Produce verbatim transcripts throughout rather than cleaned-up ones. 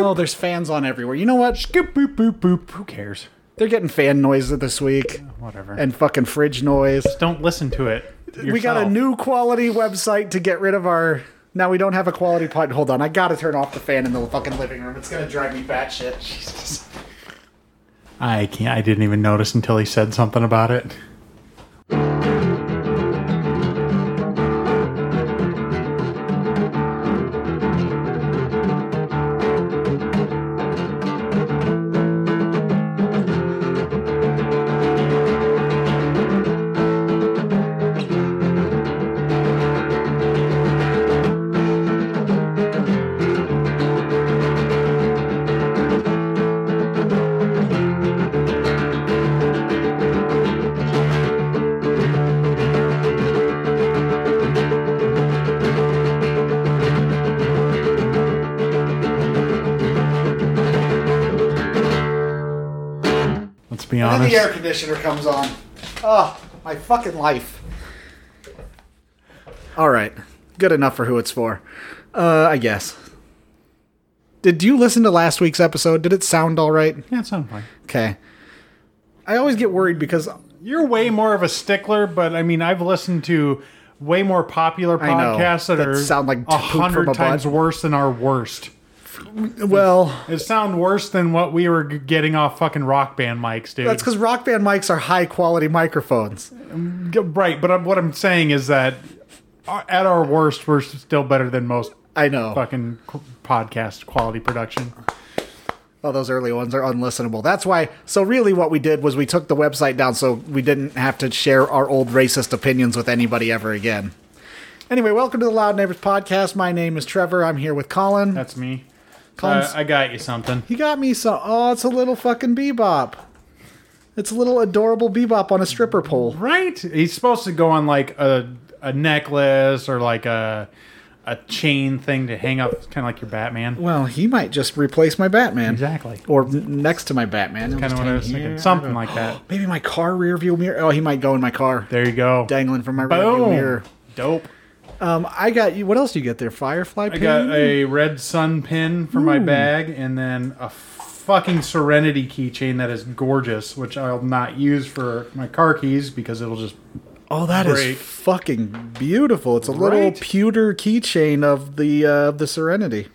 Oh, there's fans on everywhere. You know what? Scoop, boop, boop, boop. Who cares? They're getting fan noise this week. Whatever. And fucking fridge noise. Just don't listen to it yourself. We got a new quality website to get rid of our... Now we don't have a quality pod. Hold on. I gotta turn off the fan in the fucking living room. It's gonna drive me batshit. Jesus. I can't. I didn't even notice until he said something about it. Be honest. And then the air conditioner comes on. Oh, my fucking life. All right. Good enough for who it's for. Uh, I guess. Did you listen to last week's episode? Did it sound all right? Yeah, it sounded fine. Okay. I always get worried because... You're way more of a stickler, but I mean, I've listened to way more popular podcasts that, that are sound like a hundred times butt. worse than our worst. Well, it sound worse than what we were getting off fucking Rock Band mics, dude. That's because Rock Band mics are high quality microphones, right? But what I'm saying is that at our worst, we're still better than most. I know fucking podcast quality production. Oh, those early ones are unlistenable. That's why. So really, what we did was we took the website down so we didn't have to share our old racist opinions with anybody ever again. Anyway, welcome to the Loud Neighbors podcast. My name is Trevor. I'm here with Colin. That's me. Uh, I got you something. He got me some. Oh, it's a little fucking bebop. It's a little adorable bebop on a stripper pole. Right? He's supposed to go on like a a necklace or like a a chain thing to hang up, kind of like your Batman. Well, he might just replace my Batman. Exactly. Or n- next to my Batman. Kind of what I was here. thinking. Something like that. Maybe my car rear view mirror. Oh, he might go in my car. There you go. Dangling from my Boom. rear view mirror. Dope. Um, I got you. What else do you get there? Firefly pin? I got a red sun pin for Ooh. my bag, and then a fucking Serenity keychain that is gorgeous, which I'll not use for my car keys because it'll just Oh, that break. is fucking beautiful. It's a right? little pewter keychain of the uh, the Serenity.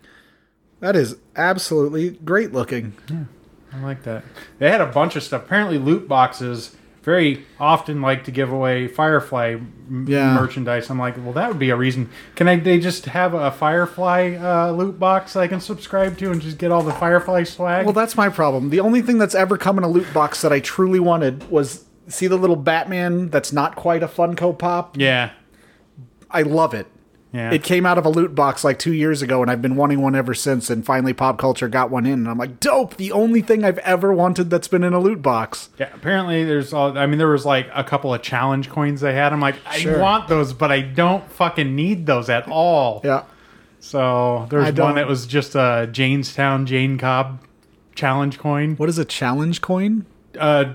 That is absolutely great looking. Yeah, I like that. They had a bunch of stuff. Apparently, loot boxes very often like to give away Firefly yeah. merchandise. I'm like, well, that would be a reason. Can I? They just have a Firefly uh, loot box I can subscribe to and just get all the Firefly swag? Well, that's my problem. The only thing that's ever come in a loot box that I truly wanted was, see the little Batman that's not quite a Funko Pop? Yeah. I love it. Yeah. It came out of a loot box like two years ago, and I've been wanting one ever since, and finally Pop Culture got one in, and I'm like, dope! The only thing I've ever wanted that's been in a loot box. Yeah, apparently there's all, I mean, there was like a couple of challenge coins they had. I'm like, I sure. want those, but I don't fucking need those at all. Yeah. So there's one that was just a Janestown Jane Cobb challenge coin. What is a challenge coin? Uh,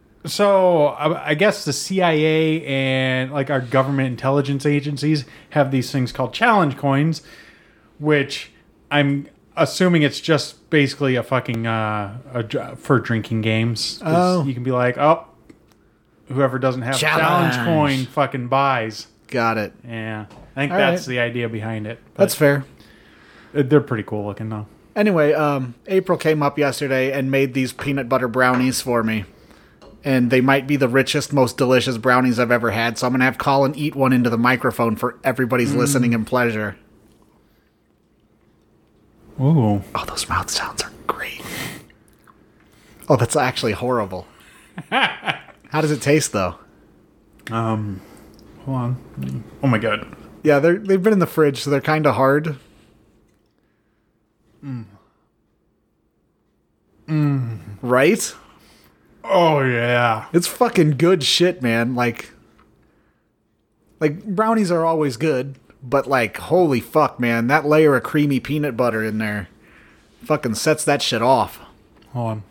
So, I guess the C I A and like our government intelligence agencies have these things called challenge coins, which I'm assuming it's just basically a fucking uh, a, for drinking games. Oh. You can be like, oh, whoever doesn't have challenge. challenge coin fucking buys. Got it. Yeah. I think All that's right. the idea behind it. That's fair. They're pretty cool looking, though. Anyway, um, April came up yesterday and made these peanut butter brownies for me. And they might be the richest, most delicious brownies I've ever had. So I'm going to have Colin eat one into the microphone for everybody's mm. listening and pleasure. Ooh. Oh, those mouth sounds are great. Oh, that's actually horrible. How does it taste, though? Um, hold on. Oh, my God. Yeah, they're, they've been in the fridge, so they're kind of hard. Mm. Mm. Right? Oh, yeah. It's fucking good shit, man. Like, like brownies are always good, but like, holy fuck, man. That layer of creamy peanut butter in there fucking sets that shit off. Hold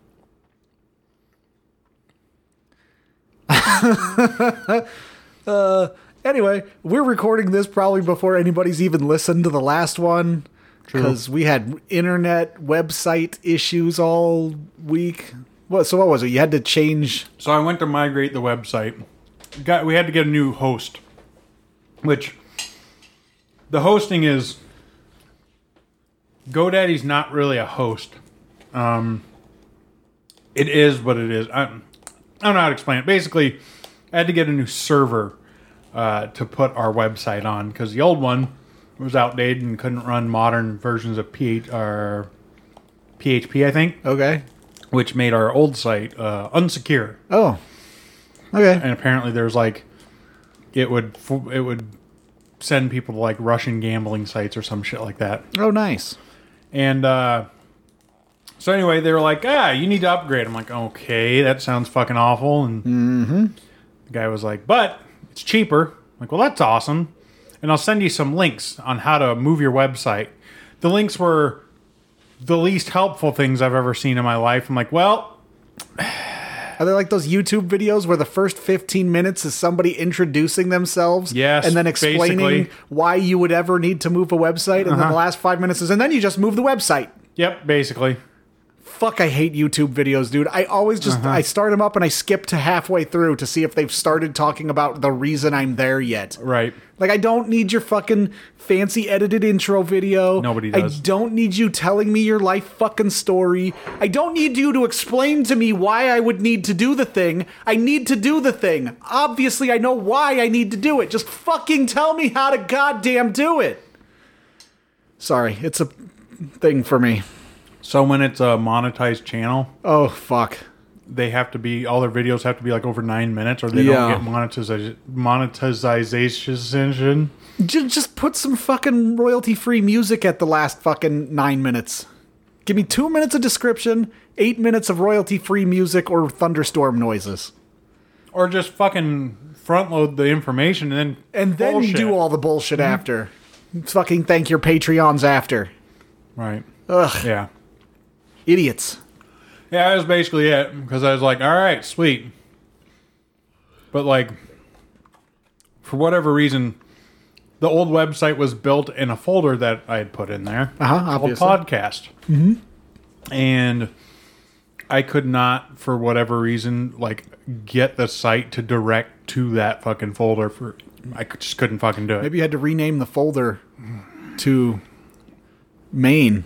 on. uh, anyway, we're recording this probably before anybody's even listened to the last one. because we had internet website issues all week. What? So what was it? You had to change. So I went to migrate the website. Got we had to get a new host, which the hosting is GoDaddy's not really a host. Um, it is what it is. I, I don't know how to explain it. Basically, I had to get a new server uh, to put our website on because the old one was outdated and couldn't run modern versions of P H, or P H P, I think. Okay. Which made our old site uh, unsecure. Oh. Okay. And apparently there's like, it would it would send people to like Russian gambling sites or some shit like that. Oh, nice. And uh, so anyway, they were like, ah, you need to upgrade. I'm like, okay, that sounds fucking awful. And mm-hmm. the guy was like, but it's cheaper. I'm like, well, that's awesome. And I'll send you some links on how to move your website. The links were the least helpful things I've ever seen in my life. I'm like, well... Are they like those YouTube videos where the first fifteen minutes is somebody introducing themselves? Yes, and then explaining basically. why you would ever need to move a website, and Uh-huh. then the last five minutes is, and then you just move the website. Yep, basically. Fuck, I hate YouTube videos, dude. I always just, Uh-huh. I start them up and I skip to halfway through to see if they've started talking about the reason I'm there yet. Right. Like, I don't need your fucking fancy edited intro video. Nobody does. I don't need you telling me your life fucking story. I don't need you to explain to me why I would need to do the thing. I need to do the thing. Obviously, I know why I need to do it. Just fucking tell me how to goddamn do it. Sorry, it's a thing for me. So when it's a monetized channel, Oh, fuck. they have to be, all their videos have to be like over nine minutes or they Yeah. don't get monetiz- monetization. Just, just put some fucking royalty-free music at the last fucking nine minutes. Give me two minutes of description, eight minutes of royalty-free music or thunderstorm noises. Or just fucking front load the information and then And then bullshit. do all the bullshit after. Fucking thank your Patreons after. Right. Ugh, Yeah. idiots. Yeah, that was basically it. Because I was like, all right, sweet. But like, for whatever reason, the old website was built in a folder that I had put in there. Uh-huh, called obviously. podcast. Mm-hmm. And I could not, for whatever reason, like, get the site to direct to that fucking folder. For I could- just couldn't fucking do it. Maybe you had to rename the folder to main.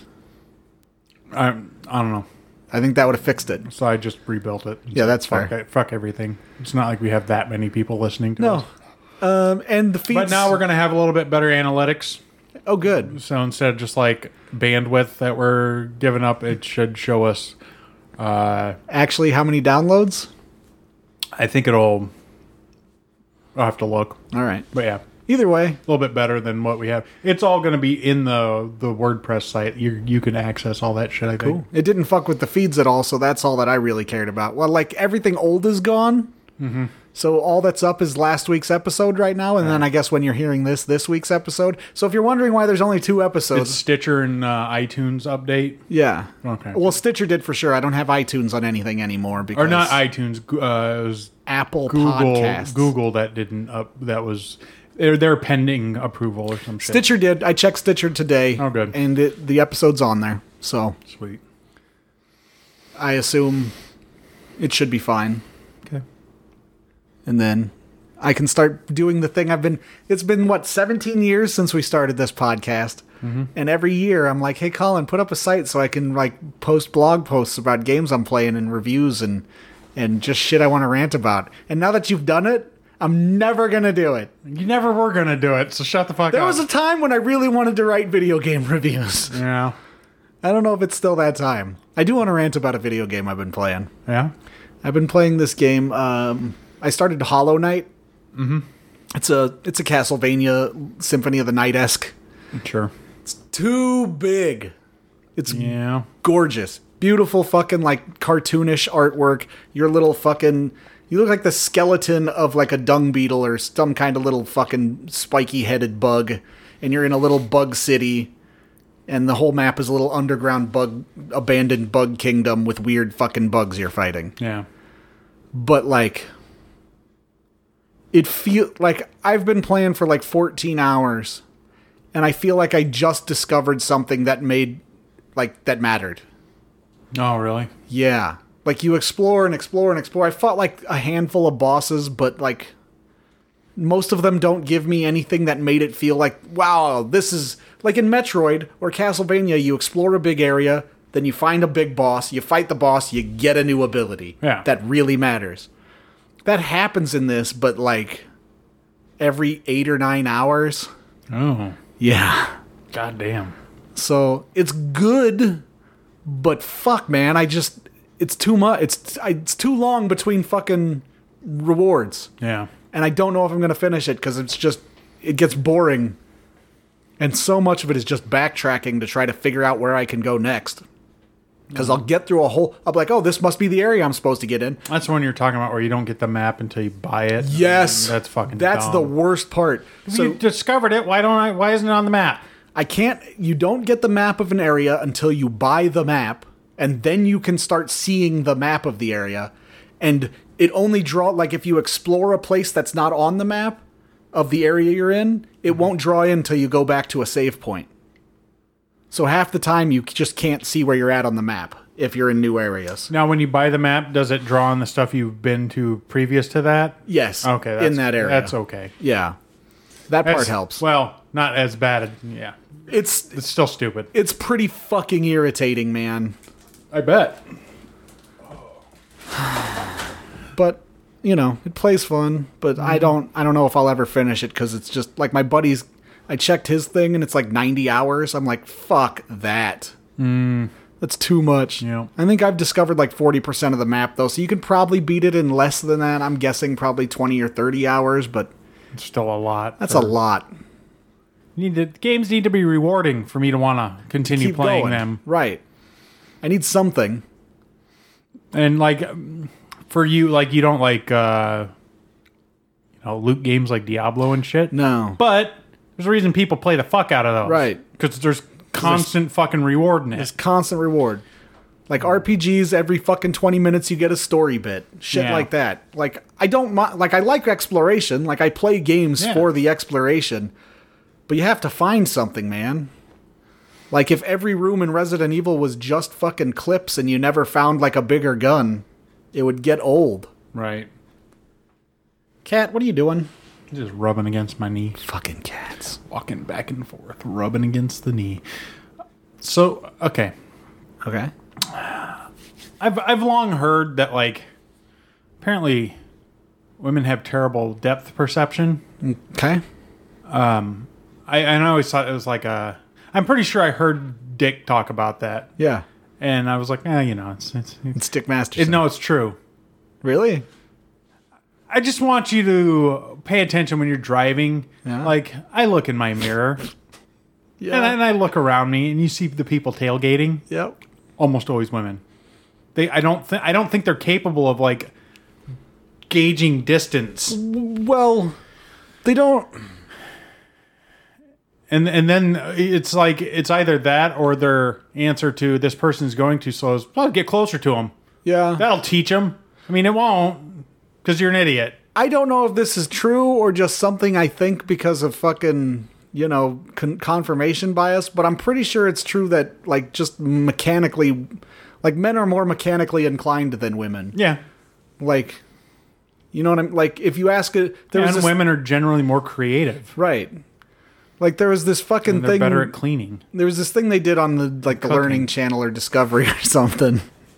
I, I don't know. I think that would have fixed it. So I just rebuilt it. Yeah, that's fuck, fair. it- fuck everything. It's not like we have that many people listening to No. us. Um, and the feeds... But now we're going to have a little bit better analytics. Oh, good. So instead of just like bandwidth that we're giving up, it should show us. Uh, Actually, how many downloads? I think it'll. I'll have to look. All right. But yeah, Either way, a little bit better than what we have. It's all going to be in the the WordPress site. You you can access all that shit. I think. it didn't fuck with the feeds at all, so that's all that I really cared about. Well, like, everything old is gone. Mm-hmm. So all that's up is last week's episode right now, and then I guess when you're hearing this, this week's episode. So if you're wondering why there's only two episodes... It's Stitcher and uh, iTunes update. Yeah. Okay. Well, Stitcher did for sure. I don't have iTunes on anything anymore because... Or not iTunes. Uh, it was Apple Google. Podcasts. Google that didn't up. That was they're they're pending approval or some shit. Stitcher did. I checked Stitcher today. Oh, good. And it, the episode's on there. So Sweet. I assume it should be fine. Okay. And then I can start doing the thing I've been... It's been, what, seventeen years since we started this podcast. Mm-hmm. And every year I'm like, hey, Colin, put up a site so I can, like, post blog posts about games I'm playing and reviews and, and just shit I want to rant about. And now that you've done it, I'm never going to do it. You never were gonna do it, so shut the fuck There up. was a time when I really wanted to write video game reviews. yeah. I don't know if it's still that time. I do want to rant about a video game I've been playing. Yeah. I've been playing this game. Um, I started Hollow Knight. Mm-hmm. It's a it's a Castlevania Symphony of the Night-esque. Sure. Too big. It's Yeah. gorgeous. Beautiful fucking, like, cartoonish artwork. Your little fucking... You look like the skeleton of, like, a dung beetle or some kind of little fucking spiky-headed bug. And you're in a little bug city. And the whole map is a little underground bug... abandoned bug kingdom with weird fucking bugs you're fighting. Yeah. But, like... It feel like I've been playing for, like, fourteen hours. and I feel like I just discovered something that made, like, that mattered. Oh, really? Yeah. Like, you explore and explore and explore. I fought, like, a handful of bosses, but, like, most of them don't give me anything that made it feel like, wow, this is... Like in Metroid or Castlevania, you explore a big area, then you find a big boss, you fight the boss, you get a new ability. Yeah. That really matters. That happens in this, but, like, every eight or nine hours. Oh. Yeah. God damn. So, it's good, but fuck, man, I just... It's too much. It's, it's too long between fucking rewards. Yeah. And I don't know if I'm going to finish it because it's just, it gets boring. And so much of it is just backtracking to try to figure out where I can go next. Because I'll get through a whole, I'll be like, oh, this must be the area I'm supposed to get in. That's the one you're talking about where you don't get the map until you buy it. Yes. That's fucking That's dumb. the worst part. If So you discovered it, why don't I, why isn't it on the map? I can't, you don't get the map of an area until you buy the map. And then you can start seeing the map of the area. And it only draw, like if you explore a place that's not on the map of the area you're in, it won't draw in until you go back to a save point. So half the time you just can't see where you're at on the map if you're in new areas. Now, when you buy the map, does it draw on the stuff you've been to previous to that? Yes. Okay. That's, in that area. That's okay. Yeah. That part That's- helps. Well, not as bad. Yeah. It's It's still stupid. it's pretty fucking irritating, man. I bet. But you know, it plays fun, but I don't I don't know if I'll ever finish it because it's just like my buddy's. I checked his thing and it's like ninety hours. I'm like, fuck that. Mm. That's too much. Yeah. I think I've discovered like forty percent of the map though, so you can probably beat it in less than that. I'm guessing probably twenty or thirty hours, but It's still a lot. that's for- a lot. You need to, games need to be rewarding for me to want to continue Keep playing going. them. Right. I need something. And like um, for you, like you don't like uh, you know loot games like Diablo and shit. No. But there's a reason people play the fuck out of those. Right. Because there's constant fucking reward in it. It's constant reward. Like R P Gs, every fucking twenty minutes you get a story bit. Shit Yeah. like that. Like, I don't mi- like, I like exploration. Like, I play games Yeah. for the exploration. But you have to find something, man. Like, if every room in Resident Evil was just fucking clips and you never found, like, a bigger gun, it would get old. Right. Cat, what are you doing? Just rubbing against my knee. Fucking cats. Walking back and forth. Rubbing against the knee. So, okay. Okay. I've I've long heard that like apparently women have terrible depth perception. Okay. I and I always thought it was like a. I'm pretty sure I heard Dick talk about that, Yeah. and I was like, eh, you know, it's it's, it's It's Dick Masterson. it, no, it's true. Really? I just want you to pay attention when you're driving. Yeah. Like I look in my mirror Yeah. and, I, and I look around me, and you see the people tailgating. Yep. Almost always women. They I don't think I don't think they're capable of like gauging distance. Well, they don't. And and then it's like it's either that or their answer to this person's going too slow is well get closer to them. Yeah. That'll teach them. I mean, it won't because you're an idiot. I don't know if this is true or just something I think because of fucking, you know, con- confirmation bias, but I'm pretty sure it's true that, like, just mechanically, like, men are more mechanically inclined than women. Yeah, Like, you know what I'm, like, if you ask it, there was and this, women are generally more creative. right. Like, there was this fucking And they're thing, better at cleaning. there was this thing they did on the, like, the Cooking. Learning Channel or Discovery or something.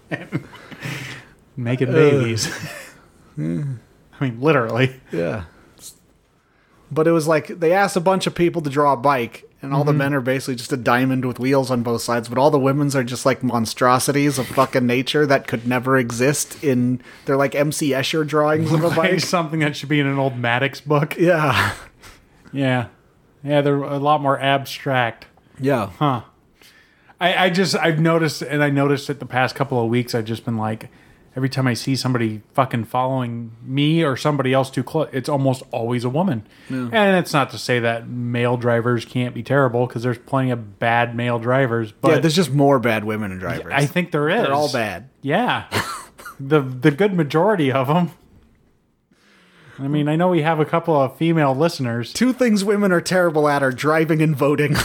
Making babies. I mean, literally. Yeah. But it was like they asked a bunch of people to draw a bike, and all the men are basically just a diamond with wheels on both sides, but all the women's are just like monstrosities of fucking nature that could never exist in. They're like M C Escher drawings of a Like bike. something that should be in an old Maddox book. Yeah. Yeah, yeah, they're a lot more abstract. Yeah. Huh. I, I just, I've noticed, and I noticed it the past couple of weeks, I've just been like, every time I see somebody fucking following me or somebody else too close, it's almost always a woman. Yeah. And it's not to say that male drivers can't be terrible, because there's plenty of bad male drivers, but Yeah, there's just more bad women and drivers. I think there is. They're all bad. Yeah. the the good majority of them. I mean, I know we have a couple of female listeners. Two things women are terrible at are driving and voting.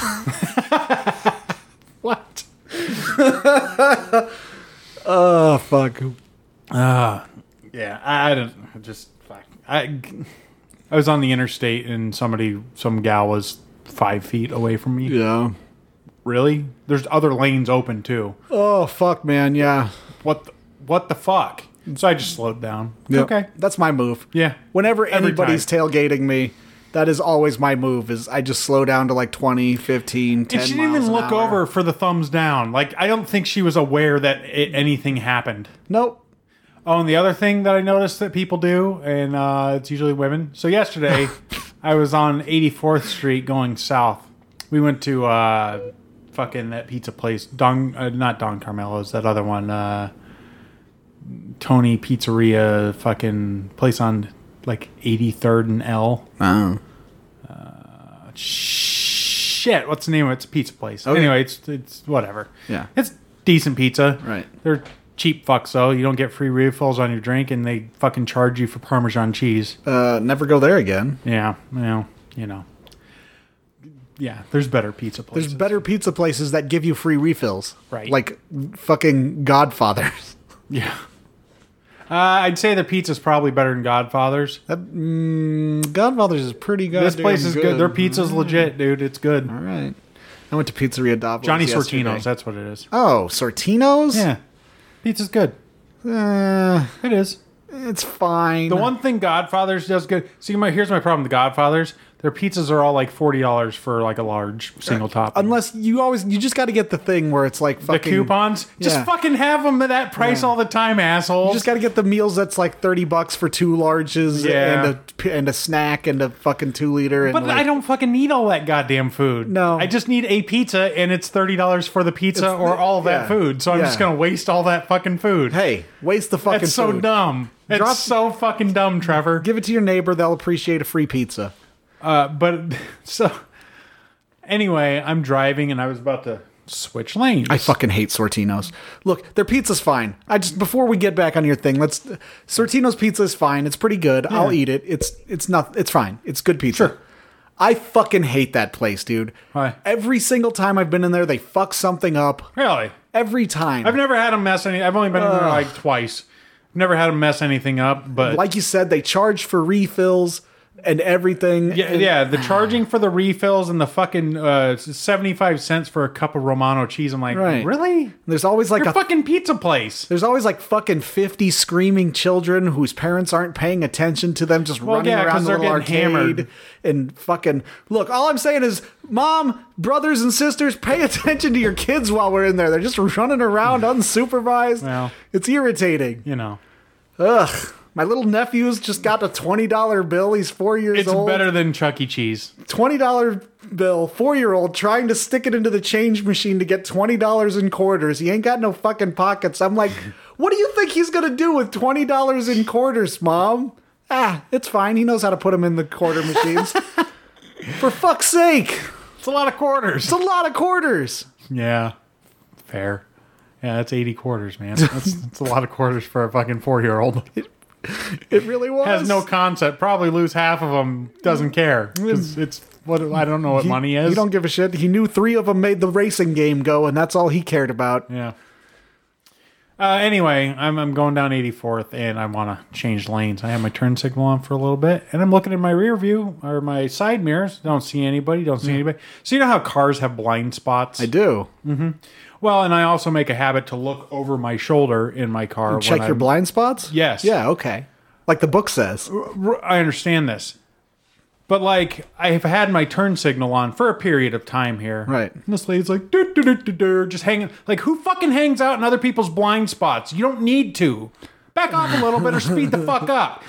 What? Oh, fuck. Uh, yeah, I, I don't I just fuck. I, I was on the interstate and somebody, some gal was five feet away from me. Yeah. Really? There's other lanes open too. Oh, fuck, man. Yeah. What the, what the fuck? So I just slowed down. Yep. Okay. That's my move. Yeah. Whenever Every anybody's time. tailgating me, that is always my move, is I just slow down to like twenty, fifteen, ten And she didn't miles even an look hour. over for the thumbs down. Like, I don't think she was aware that it, anything happened. Nope. Oh, and the other thing that I noticed that people do, and uh, it's usually women. So yesterday, I was on eighty-fourth Street going south. We went to uh, fucking that pizza place, Don, uh, not Don Carmelo's, that other one, uh, Tony Pizzeria, fucking place on like eighty-third and L. Oh. Shit, what's the name of it? It's a pizza place. Okay. Anyway, it's it's whatever. Yeah. It's decent pizza. Right. They're cheap fucks though. You don't get free refills on your drink, and they fucking charge you for Parmesan cheese. Uh, never go there again. Yeah, well, you know. Yeah, there's better pizza places. There's better pizza places that give you free refills. Right. Like fucking Godfather's. Yeah. Uh, I'd say the pizza's probably better than Godfather's. That, mm, Godfather's is pretty good. This place is good. Their pizza's legit, dude. It's good. All right. I went to Pizzeria Davos Johnny yesterday. Sortino's, that's what it is. Oh, Sortino's? Yeah. Pizza's good. Uh, It is. it's fine. The one thing Godfather's does good. See, my, here's my problem with Godfather's. Their pizzas are all like forty dollars for like a large single top. Unless you always, you just got to get the thing where it's like The fucking. coupons, just Yeah. fucking have them at that price Yeah. all the time, assholes. You just got to get the meals that's like thirty bucks for two larges Yeah. and a and a snack and a fucking two liter. And But like, I don't fucking need all that goddamn food. No. I just need a pizza, and it's thirty dollars for the pizza It's or the- all of that yeah. food. So I'm Yeah. just gonna waste all that fucking food. Hey, waste the fucking That's so food. dumb. It's Drop- so fucking dumb, Trevor. Give it to your neighbor. They'll appreciate a free pizza. Uh, but so anyway, I'm driving, and I was about to switch lanes. I fucking hate Sortino's. Look, their pizza's fine. I just before we get back on your thing, let's Sortino's pizza is fine. It's pretty good. I'll eat it. It's it's not it's fine. It's good pizza. Sure. I fucking hate that place, dude. Why? Every single time I've been in there, they fuck something up. Really. Every time. I've never had them mess any. I've only been in there Ugh. like twice. I've never had them mess anything up, but Like you said, they charge for refills and everything. yeah, And- yeah, the charging for the refills and the fucking uh, seventy-five cents for a cup of Romano cheese. I'm like, Right. really? There's always like You're a a fucking pizza place. There's always like fucking fifty screaming children whose parents aren't paying attention to them, just running yeah, 'cause around the they're little getting arcade hammered. and fucking. Look, all I'm saying is, mom, brothers and sisters, pay attention to your kids while we're in there. They're just running around unsupervised. Well. It's irritating. You know, Ugh. My little nephew's just got a twenty dollar bill. He's four years it's old. better than Chuck E. Cheese. twenty dollar bill, four year old trying to stick it into the change machine to get twenty dollars in quarters. He ain't got no fucking pockets. I'm like, what do you think he's going to do with twenty dollars in quarters, Mom? Ah, it's fine. He knows how to put them in the quarter machines. For fuck's sake. It's a lot of quarters. It's a lot of quarters. Yeah, fair. Yeah, that's eighty quarters, man. That's, that's a lot of quarters for a fucking four-year-old. It really was. Has no concept. Probably lose half of them. Doesn't care. 'Cause it's what I don't know what He- money is. He don't give a shit. He knew three of them made the racing game go, and that's all he cared about. Yeah. Uh, anyway, I'm I'm going down eighty-fourth, and I want to change lanes. I have my turn signal on for a little bit, and I'm looking in my rear view or my side mirrors. Don't see anybody. Don't see anybody. So you know how cars have blind spots? I do. Well, and I also make a habit to look over my shoulder in my car. when Check your I'm- blind spots? Yes. Yeah, okay. Like the book says. R- I understand this. But, like, I have had my turn signal on for a period of time here. Right. And this lady's like, "Dur, dur, dur, dur, dur," just hanging. Like, who fucking hangs out in other people's blind spots? You don't need to. Back off a little bit or speed the fuck up.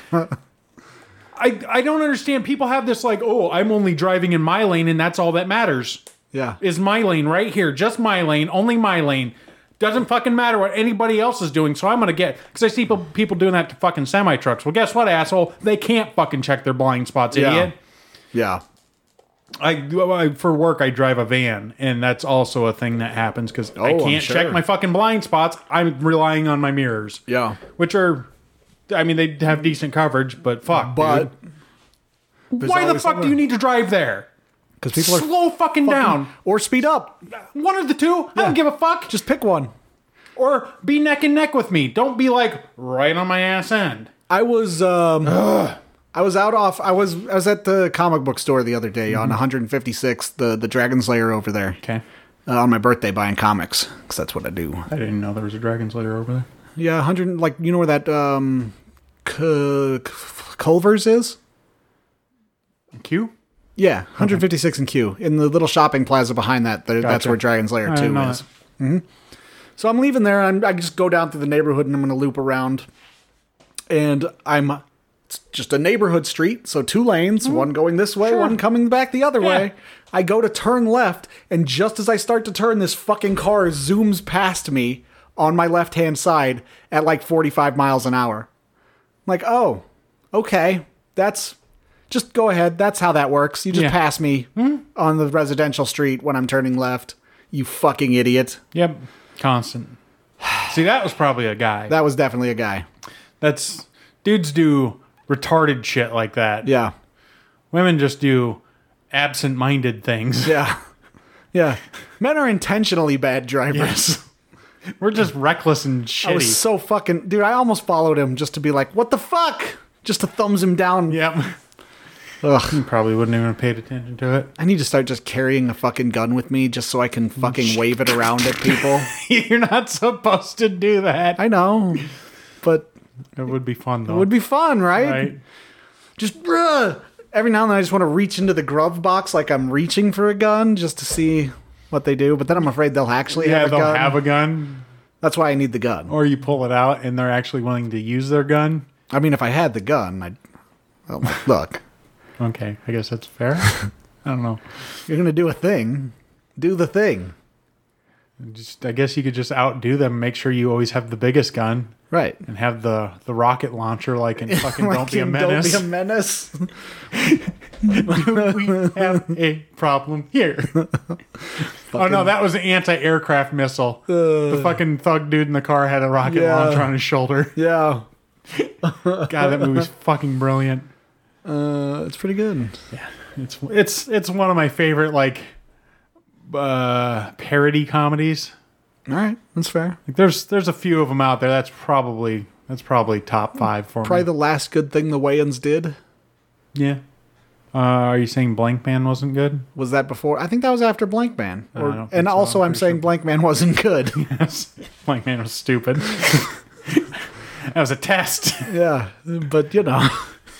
I, I don't understand. People have this, like, oh, I'm only driving in my lane and that's all that matters. Yeah. Is my lane right here. Just my lane. Only my lane. Doesn't fucking matter what anybody else is doing, so I'm gonna get because I see people people doing that to fucking semi trucks. Well, guess what, asshole? They can't fucking check their blind spots, Yeah. idiot. Yeah. I, I for work I drive a van, and that's also a thing that happens because I Oh, I'm can't sure. check my fucking blind spots. I'm relying on my mirrors, Yeah. which are I mean, they have decent coverage, but fuck, But dude. Why the always fuck do you need to drive there? because people are Slow fucking, down. or speed up. One of the two. I don't give a fuck. Just pick one. Or be neck and neck with me. Don't be like right on my ass end. I was um I was out off I was I was at the comic book store the other day on one fifty-sixth, the the Dragon Slayer over there. Okay. Uh, on my birthday buying comics cuz that's what I do. I didn't know there was a Dragon Slayer over there. Yeah, one hundred like you know where that um C- C- Culver's is? Q? Yeah, one fifty-six in Q in the little shopping plaza behind that. There, That's Gotcha. where Dragon Slayer I two didn't know is. Mm-hmm. So I'm leaving there. I'm, I just go down through the neighborhood and I'm going to loop around. And I'm it's just a neighborhood street, so two lanes, mm, one going this way, sure. one coming back the other Yeah. way. I go to turn left, and just as I start to turn, this fucking car zooms past me on my left-hand side at like forty-five miles an hour. I'm like, oh, okay, that's... Just go ahead. That's how that works. You just Yeah. pass me Hmm? on the residential street when I'm turning left. You fucking idiot. Yep. Constant. See, that was probably a guy. That was definitely a guy. That's dudes do retarded shit like that. Yeah. Women just do absent-minded things. Yeah. Yeah. Men are intentionally bad drivers. We're just reckless and I shitty. was so fucking... Dude, I almost followed him just to be like, what the fuck? Just to thumbs him down. Yep. Ugh. You probably wouldn't even have paid attention to it. I need to start just carrying a fucking gun with me just so I can fucking wave it around at people. You're not supposed to do that. I know. But It would be fun, though. it would be fun, right? Right? Just bruh. Every now and then I just want to reach into the glove box like I'm reaching for a gun just to see what they do. But then I'm afraid they'll actually Yeah, have a they'll gun. have a gun. That's why I need the gun. Or you pull it out and they're actually willing to use their gun. I mean, if I had the gun, I'd... Well, look, Okay, I guess that's fair. I don't know. you're going to do a thing. Do the thing. Just, I guess you could just outdo them. Make sure you always have the biggest gun Right. and have the, the rocket launcher like in fucking Like Don't Be a in Menace. Don't be a menace. We have a problem here. Oh no, that was an anti-aircraft missile. the fucking thug dude in the car had a rocket Yeah. launcher on his shoulder. Yeah. God, that movie's fucking brilliant. Uh, it's pretty good. It's it's it's one of my favorite like uh, parody comedies. All right. That's fair. Like there's there's a few of them out there. That's probably that's probably top five for Probably me. the last good thing the Wayans did. Yeah. Uh, are you saying Blank Man wasn't good? Was that before? I think that was after Blank Man. I Or, don't think and so. also, I'm I'm pretty saying sure. Blank Man wasn't good. Yes. Blank Man was stupid. That was a test. Yeah, but you know.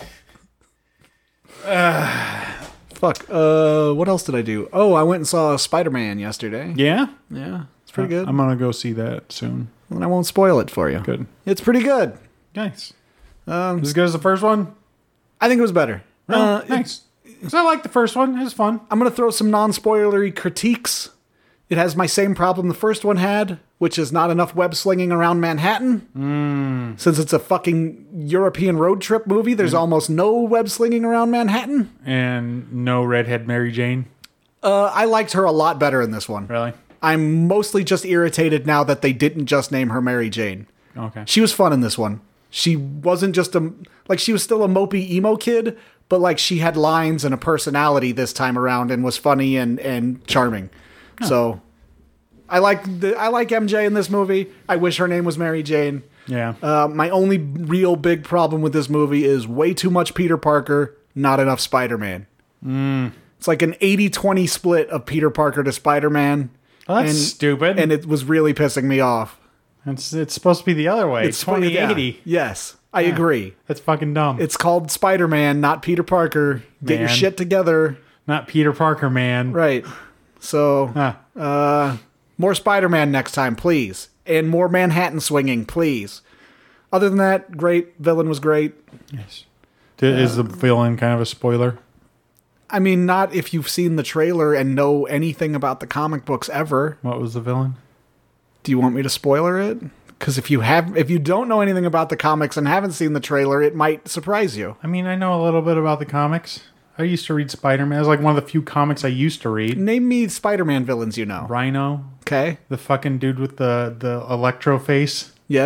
Fuck. Uh, what else did I do? Oh, I went and saw Spider-Man yesterday. Yeah. Yeah, it's pretty good. I'm gonna go see that soon. And I won't spoil it for you. Good. It's pretty good. Nice. Um, As good as the first one? I think it was better. Oh, Uh, nice. Because I like the first one. It was fun. I'm going to throw some non-spoilery critiques. It has my same problem the first one had, which is not enough web slinging around Manhattan. Mm. Since it's a fucking European road trip movie, there's almost no web slinging around Manhattan. And no redhead Mary Jane. Uh, I liked her a lot better in this one. Really? I'm mostly just irritated now that they didn't just name her Mary Jane. Okay. She was fun in this one. She wasn't just a, like, she was still a mopey emo kid, but like she had lines and a personality this time around and was funny and, and charming. Huh. So I like the, I like M J in this movie. I wish her name was Mary Jane. Yeah. Uh, my only real big problem with this movie is way too much Peter Parker, not enough Spider-Man. Mm. It's like an eighty twenty split of Peter Parker to Spider-Man. Well, that's and, stupid. And it was really pissing me off. It's it's supposed to be the other way. It's twenty eighty. Yeah. Yes, I Yeah. agree. That's fucking dumb. It's called Spider-Man, not Peter Parker. Get your Man. shit together. Not Peter Parker, man. Right. So, Huh. uh, more Spider-Man next time, please. And more Manhattan swinging, please. Other than that, great. Villain was great. Yes. Is the villain kind of a spoiler? I mean, not if you've seen the trailer and know anything about the comic books ever. What was the villain? Do you want me to spoiler it? Because if you have, if you don't know anything about the comics and haven't seen the trailer, it might surprise you. I mean, I know a little bit about the comics. I used to read Spider-Man. It was like one of the few comics I used to read. Name me Spider-Man villains you know. Rhino, Okay. the fucking dude with the, the electro face. Yes.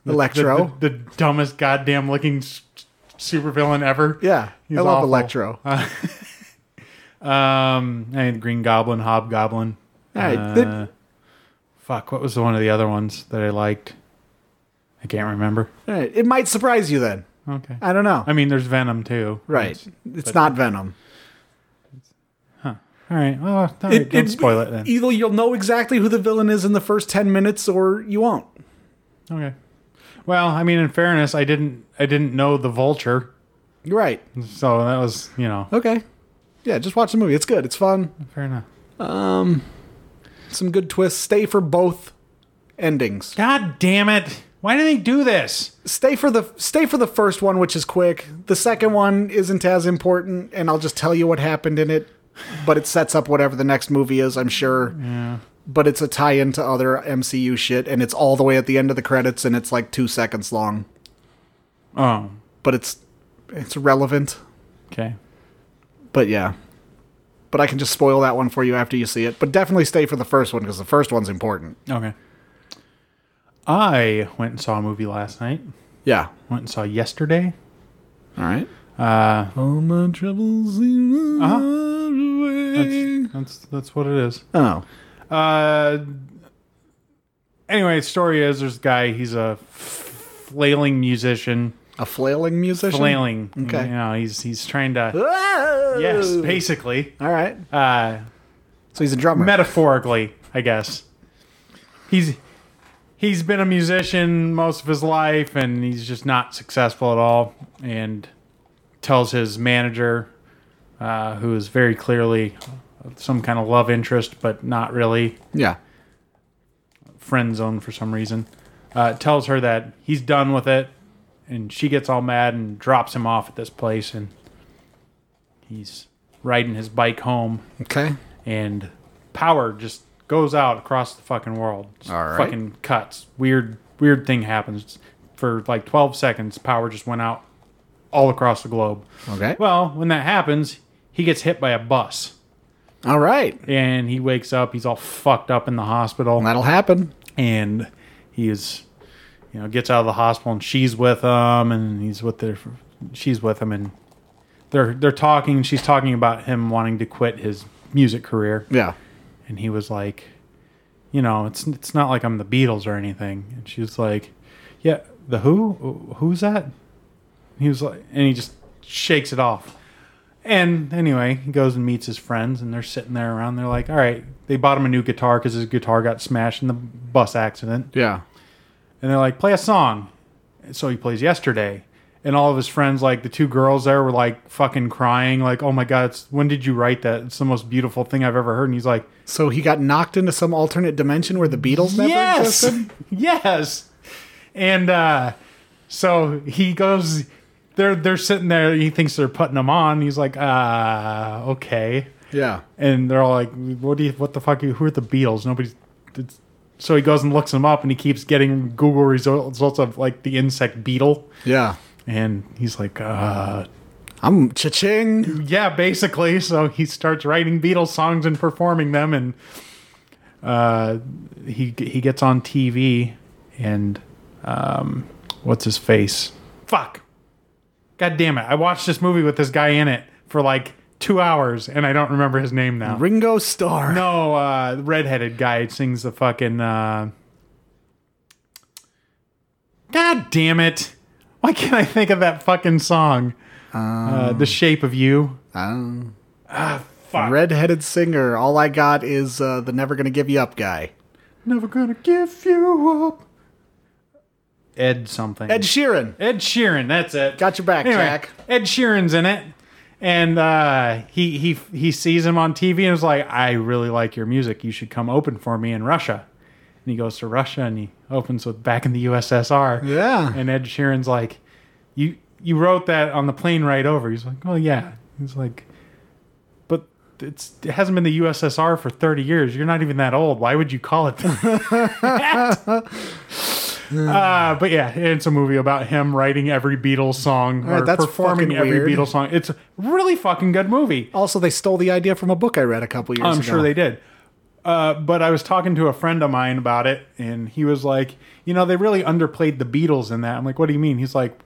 The, Electro. The, the, the dumbest goddamn looking s- supervillain ever. Yeah, He's I love awful. Electro. Uh, um, and Green Goblin, Hobgoblin. All right. Uh, Then- fuck, what was the one of the other ones that I liked? I can't remember. all right. It might surprise you then. Okay. I don't know. I mean, there's Venom too. right. It's- It's but- not Venom. All right. Well, all right, It- don't it- spoil it then. Either you'll know exactly who the villain is in the first ten minutes or you won't. Okay. Well, I mean, in fairness, I didn't I didn't know the Vulture, Right. so that was, you know, Okay. Yeah, just watch the movie. It's good. It's fun. fair enough. Um, some good twists. Stay for both endings. God damn it! Why do they do this? Stay for the stay for the first one, which is quick. The second one isn't as important, and I'll just tell you what happened in it. But it sets up whatever the next movie is, I'm sure. Yeah. But it's a tie-in to other M C U shit, and it's all the way at the end of the credits, and it's like two seconds long. Oh. But it's it's relevant. Okay. But yeah. But I can just spoil that one for you after you see it. But definitely stay for the first one, because the first one's important. Okay. I went and saw a movie last night. Yeah. Went and saw Yesterday. All right. Uh, All my troubles seem Uh-huh. away. that's, that's that's what it is. Oh. Uh, anyway, story is there's a guy. He's a flailing musician. A flailing musician? Flailing. Okay. You know, he's he's trying to. Whoa! Yes, basically. All right. Uh, So he's a drummer. metaphorically, I guess. He's he's been a musician most of his life, and he's just not successful at all. And tells his manager, uh, who is very clearly some kind of love interest, but not really yeah. friend zone for some reason, uh, tells her that he's done with it, and she gets all mad and drops him off at this place, and he's riding his bike home, Okay. and power just goes out across the fucking world. Just All right. Fucking cuts. Weird, weird thing happens. For like twelve seconds, power just went out all across the globe. Okay. Well, when that happens, he gets hit by a bus, All right. and he wakes up. He's all fucked up in the hospital, That'll happen. and he is, you know, gets out of the hospital, and she's with him, and he's with their, she's with him, and they're they're talking. She's talking about him wanting to quit his music career. Yeah. And he was like, you know, it's it's not like I'm the Beatles or anything. And she was like, yeah, the who? Who's that? He was like, and he just shakes it off. And anyway, he goes and meets his friends, and they're sitting there around. They're like, all right, they bought him a new guitar because his guitar got smashed in the bus accident. Yeah. And they're like, play a song. And so he plays Yesterday. And all of his friends, like the two girls there, were like fucking crying, like, "Oh my god, it's, when did you write that? It's the most beautiful thing I've ever heard." And he's like, So he got knocked into some alternate dimension where the Beatles never "Yes, existed? yes." And uh, so he goes. They're they're sitting there. He thinks they're putting him on. He's like, "Ah, uh, okay." Yeah. And they're all like, "What do you? What the fuck? Who are the Beatles? Nobody's." It's, so he goes and looks them up, and he keeps getting Google results of like the insect beetle. Yeah. And he's like, uh, I'm cha-ching. yeah, basically. So he starts writing Beatles songs and performing them, and uh, he he gets on T V, and um, what's his face? Fuck. God damn it! I watched this movie with this guy in it for like two hours, and I don't remember his name now. Ringo Starr. No, uh, redheaded guy sings the fucking. Uh... God damn it! Why can't I think of that fucking song? Um, Uh, the Shape of You. um, Ah, fuck. redheaded singer. All I got is uh, the Never Gonna Give You Up guy. Never gonna give you up. Ed something. Ed Sheeran. Ed Sheeran, that's it. Got your back, Anyway, Jack. Ed Sheeran's in it. And uh, he, he, he sees him on T V and is like, I really like your music. You should come open for me in Russia. And he goes to Russia and he opens with Back in the U S S R. Yeah. And Ed Sheeran's like, you you wrote that on the plane right over. He's like, well, yeah. He's like, but it's it hasn't been the U S S R for thirty years. You're not even that old. Why would you call it that? uh, but yeah, it's a movie about him writing every Beatles song All right, or that's performing fucking every weird. Beatles song. It's a really fucking good movie. Also, they stole the idea from a book I read a couple years ago. I'm sure they did. Uh, but I was talking to a friend of mine about it, and he was like, you know, they really underplayed the Beatles in that. I'm like, what do you mean? He's like,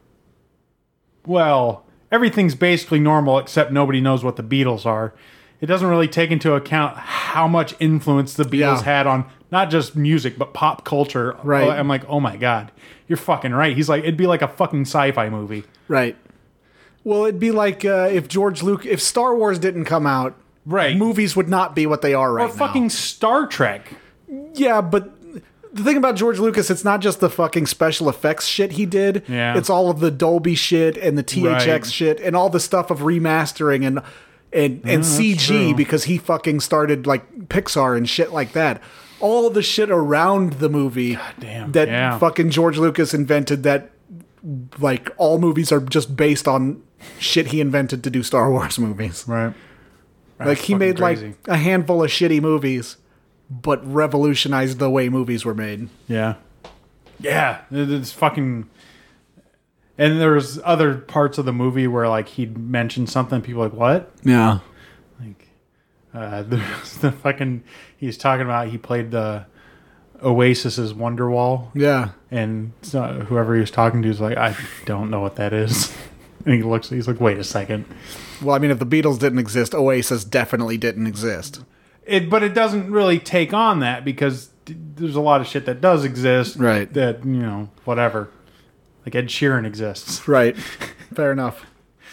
well, everything's basically normal except nobody knows what the Beatles are. It doesn't really take into account how much influence the Beatles Yeah. had on not just music, but pop culture. Right. I'm like, oh my God, you're fucking right. He's like, it'd be like a fucking sci-fi movie. Right. Well, it'd be like uh, if George Lucas, if Star Wars didn't come out, Right. movies would not be what they are right Or fucking now. Star Trek. Yeah, but the thing about George Lucas, it's not just the fucking special effects shit he did. Yeah. It's all of the Dolby shit and the T H X Right. shit and all the stuff of remastering and and, and C G true. because he fucking started like Pixar and shit like that. All the shit around the movie damn, that yeah. fucking George Lucas invented that like all movies are just based on shit he invented to do Star Wars movies. Right. Like he made like a handful of shitty movies, but revolutionized the way movies were made. Yeah. Yeah. it- It's fucking. And there's other parts of the movie where like he'd mention something, people are like, what? Yeah. Like, uh, there's the fucking. He's talking about he played the Oasis's Wonderwall, Yeah. and so whoever he was talking to is like, I don't know what that is. And he looks, he's like, wait a second. Well, I mean, if the Beatles didn't exist, Oasis definitely didn't exist. It, but it doesn't really take on that because d- there's a lot of shit that does exist. Right. That, you know, whatever. Like Ed Sheeran exists. Right. Fair enough.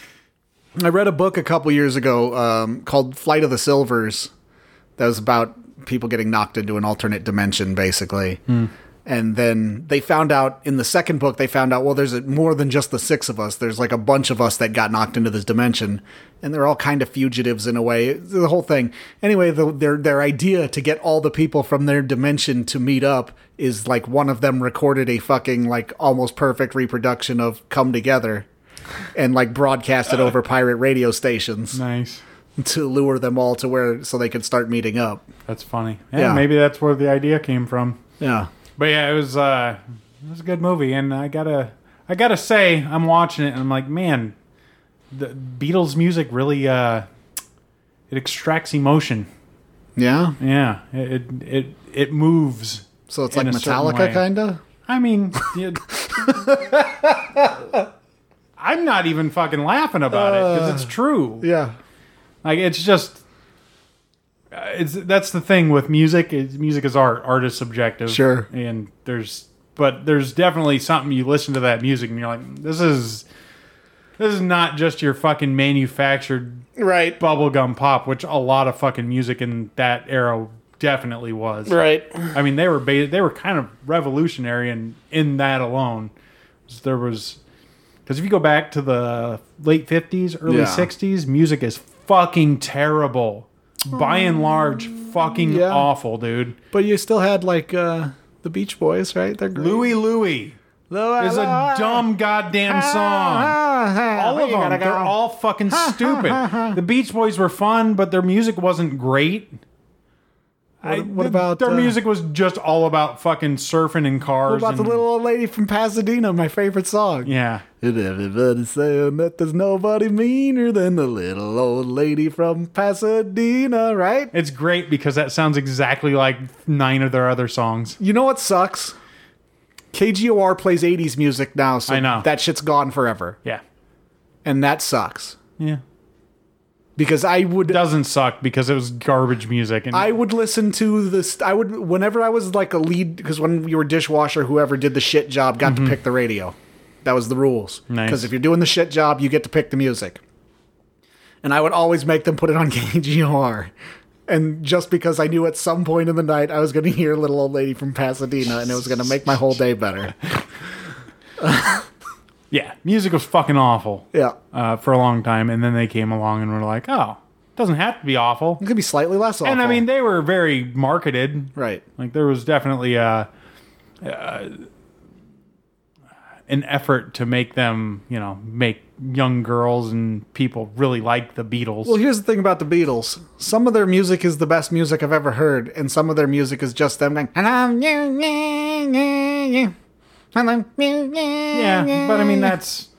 I read a book a couple years ago um, called Flight of the Silvers that was about people getting knocked into an alternate dimension, basically. And then they found out in the second book, they found out, well, there's a, more than just the six of us. There's like a bunch of us that got knocked into this dimension. And they're all kind of fugitives in a way. The whole thing. Anyway, the, their their idea to get all the people from their dimension to meet up is like one of them recorded a fucking like almost perfect reproduction of Come Together and like broadcast it over pirate radio stations Nice. to lure them all to where so they could start meeting up. That's funny. Yeah, Yeah. maybe that's where the idea came from. Yeah. But yeah, it was uh, it was a good movie, and I gotta I gotta say, I'm watching it, and I'm like, man, the Beatles music really uh, it extracts emotion. Yeah. Yeah, it it it, it moves. So it's in like a certain way. Metallica kind of? I mean, yeah. I'm not even fucking laughing about it because it's true. Yeah. Like it's just, uh, it's that's the thing with music. Is music is art. Art is subjective. Sure. And there's, but there's definitely something you listen to that music and you're like, this is, this is not just your fucking manufactured Right. bubblegum pop, which a lot of fucking music in that era definitely was. Right. I mean, they were ba- they were kind of revolutionary in in that alone. There was, because if you go back to the late fifties, early Yeah. sixties, music is fucking terrible. By and large, fucking Yeah. awful, dude. But you still had like uh, the Beach Boys, right? They're great. Louie Louie is a dumb goddamn song. All of them, they're all fucking stupid. The Beach Boys were fun, but their music wasn't great. I- what th- about, their uh, music was just all about fucking surfing in cars. What about the and- little old lady from Pasadena? My favorite song. Yeah. And everybody's saying that there's nobody meaner than the little old lady from Pasadena, right? It's great because that sounds exactly like nine of their other songs. You know what sucks? K G O R plays eighties music now, so I know. that shit's gone forever. Yeah. And that sucks. Yeah. Because I would It doesn't suck because it was garbage music. And I would listen to this. I would, whenever I was like a lead, because when you were dishwasher, whoever did the shit job got to pick the radio. That was the rules. Nice. Because if you're doing the shit job, you get to pick the music. And I would always make them put it on K G O R. And just because I knew at some point in the night I was going to hear Little Old Lady from Pasadena and it was going to make my whole day better. yeah, music was fucking awful Yeah. uh, for a long time. And then they came along and were like, oh, it doesn't have to be awful. It could be slightly less awful. And I mean, they were very marketed. right. Like there was definitely a, uh, an effort to make them, you know, make young girls and people really like the Beatles. Well, here's the thing about the Beatles. Some of their music is the best music I've ever heard, and some of their music is just them going, yeah, yeah, but I mean that's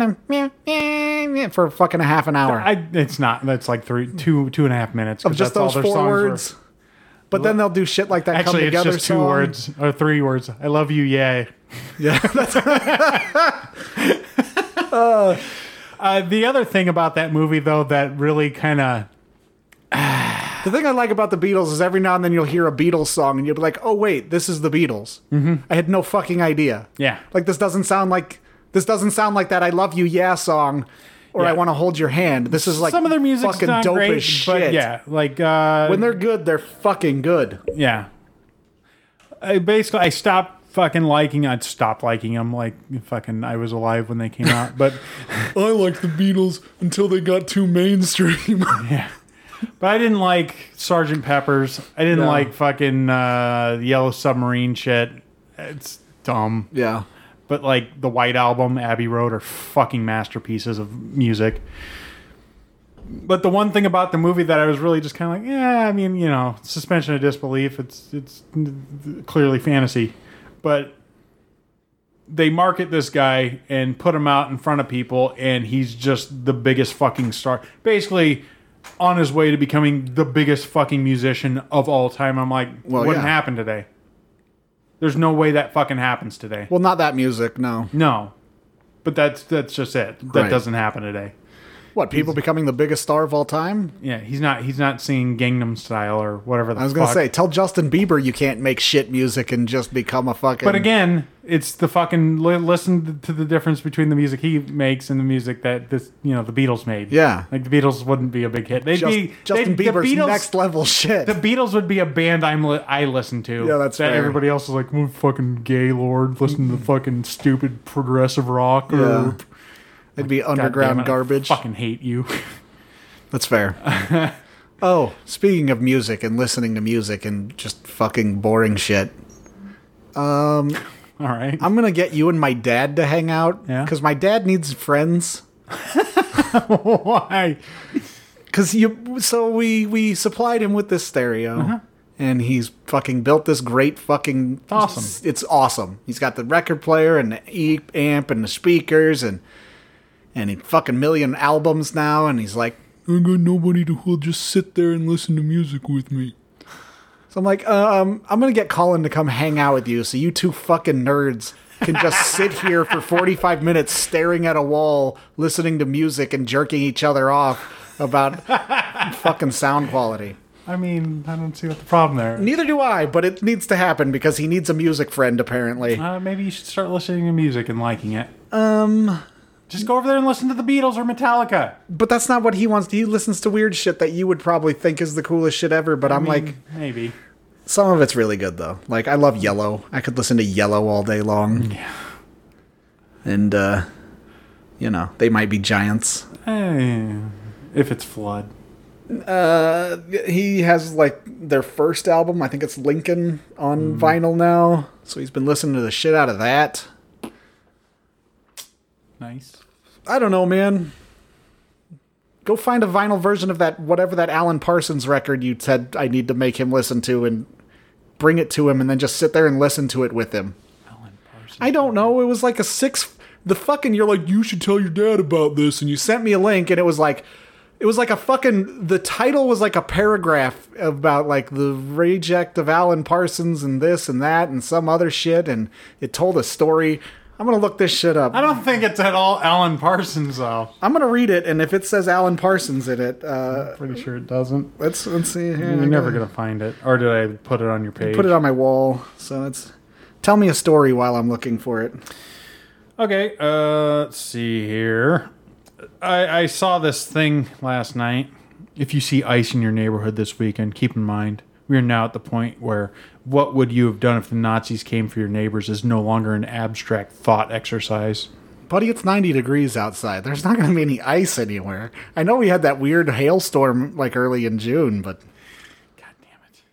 for fucking a half an hour. I. It's not. That's like three, two, two and a half minutes. 'cause Of just that's all those their four songs were. words. But then they'll do shit like that. Actually, Come Together it's just two song. words or three words. I love you, yay. Yeah, that's uh, the other thing about that movie, though, that really kind of... The thing I like about the Beatles is every now and then you'll hear a Beatles song and you'll be like, oh, wait, this is the Beatles. Mm-hmm. I had no fucking idea. Yeah. Like, this doesn't sound like... This doesn't sound like that I Love You, Yeah song, or yeah. I Want to Hold Your Hand. This is like some of their music's fucking not dope great, as shit. But yeah, like... Uh, when they're good, they're fucking good. Yeah. I basically, I stopped fucking liking... I'd stopped liking them, like, fucking... I was alive when they came out, but... I liked the Beatles until they got too mainstream. Yeah. But I didn't like Sergeant Pepper's. I didn't No. like fucking uh, Yellow Submarine shit. It's dumb. Yeah. But like the White Album, Abbey Road are fucking masterpieces of music. But the one thing about the movie that I was really just kind of like, yeah, I mean, you know, suspension of disbelief. It's it's clearly fantasy, but they market this guy and put him out in front of people, and he's just the biggest fucking star. Basically, on his way to becoming the biggest fucking musician of all time. I'm like, Well, wouldn't yeah. happen today. There's no way that fucking happens today. Well, not that music, no. No. But that's that's just it. That Right. doesn't happen today. What, people becoming the biggest star of all time? Yeah, he's not he's not singing Gangnam Style or whatever the I was going to fuck. say, tell Justin Bieber you can't make shit music and just become a fucking... But again, it's the fucking li- listen to the difference between the music he makes and the music that this you know the Beatles made. Yeah. Like the Beatles wouldn't be a big hit. They'd Just, be Justin they'd, Bieber's the Beatles, next level shit. The Beatles would be a band I'm li- I listen to. Yeah, that's that fair. everybody else is like, oh, fucking gay lord, listen to fucking stupid progressive rock. Or, Yeah. It'd be God underground damn it, garbage. I fucking hate you. That's fair. Oh, speaking of music and listening to music and just fucking boring shit, All right. I'm gonna get you and my dad to hang out. Yeah? Because my dad needs friends. Why? Because you, so we we supplied him with this stereo, Uh-huh. and he's fucking built this great fucking. Awesome. It's awesome. He's got the record player and the e- amp and the speakers and and he fucking million albums now. And he's like, I got nobody to who'll just sit there and listen to music with me. So I'm like, um, I'm gonna get Colin to come hang out with you, so you two fucking nerds can just sit here for forty-five minutes staring at a wall, listening to music and jerking each other off about fucking sound quality. I mean, I don't see what the problem there. Neither do I, but it needs to happen because he needs a music friend, apparently. Uh, maybe you should start listening to music and liking it. Um, just go over there and listen to the Beatles or Metallica. But that's not what he wants. He listens to weird shit that you would probably think is the coolest shit ever, but I I'm mean, like, maybe. some of it's really good, though. Like, I love Yellow. I could listen to Yellow all day long. Yeah. And, uh, you know, they might be giants. Eh, if it's Flood. Uh, he has, like, their first album. I think it's Lincoln on vinyl now. So he's been listening to the shit out of that. Nice. I don't know, man. Go find a vinyl version of that, whatever that Alan Parsons record you said I need to make him listen to, and bring it to him, and then just sit there and listen to it with him. Alan Parsons. I don't know. It was like a six. The fucking, you're like, you should tell your dad about this, and you sent me a link, and it was like, it was like a fucking. The title was like a paragraph about like the reject of Alan Parsons and this and that and some other shit, and it told a story. I'm gonna look this shit up. I don't think it's at all Alan Parsons, though. I'm gonna read it, and if it says Alan Parsons in it, uh, Pretty sure it doesn't. let's let's see here. You're never going to find it. Or did I put it on your page? Put it on my wall. So it's. Tell me a story while I'm looking for it. Okay, uh, let's see here. I, I saw this thing last night. If you see ice in your neighborhood this weekend, keep in mind, we are now at the point where what would you have done if the Nazis came for your neighbors is no longer an abstract thought exercise. Buddy, it's ninety degrees outside. There's not going to be any ice anywhere. I know we had that weird hailstorm like early in June, but... God damn it.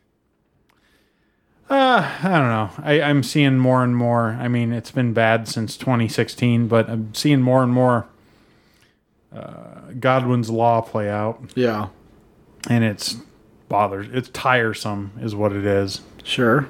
Uh, I don't know. I, I'm seeing more and more. I mean, it's been bad since twenty sixteen, but I'm seeing more and more uh, Godwin's Law play out. Yeah. And it's bothers. It's tiresome is what it is. Sure.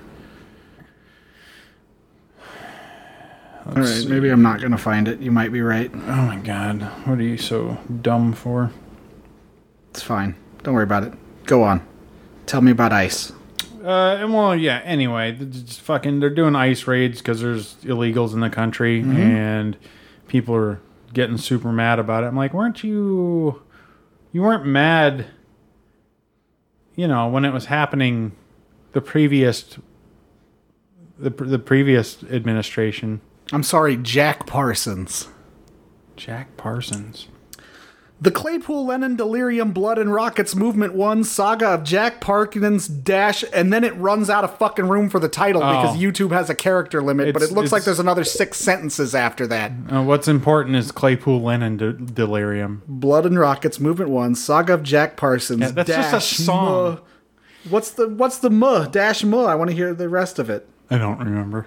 Let's All right, see. maybe I'm not going to find it. You might be right. Oh my god. What are you so dumb for? It's fine. Don't worry about it. Go on. Tell me about ice. Uh, and well, yeah. Anyway, they're just fucking, they're doing ice raids because there's illegals in the country, mm-hmm. and people are getting super mad about it. I'm like, weren't you? You weren't mad, you know, when it was happening, the previous, the the previous administration. I'm sorry, Jack Parsons. Jack Parsons. The Claypool Lennon Delirium Blood and Rockets Movement one Saga of Jack Parsons dash, and then it runs out of fucking room for the title oh. because YouTube has a character limit, it's, but it looks like there's another six sentences after that. Uh, what's important is Claypool Lennon de- Delirium. Blood and Rockets Movement one Saga of Jack Parsons yeah, that's dash just a song. Muh. What's the what's the muh dash muh? I want to hear the rest of it. I don't remember.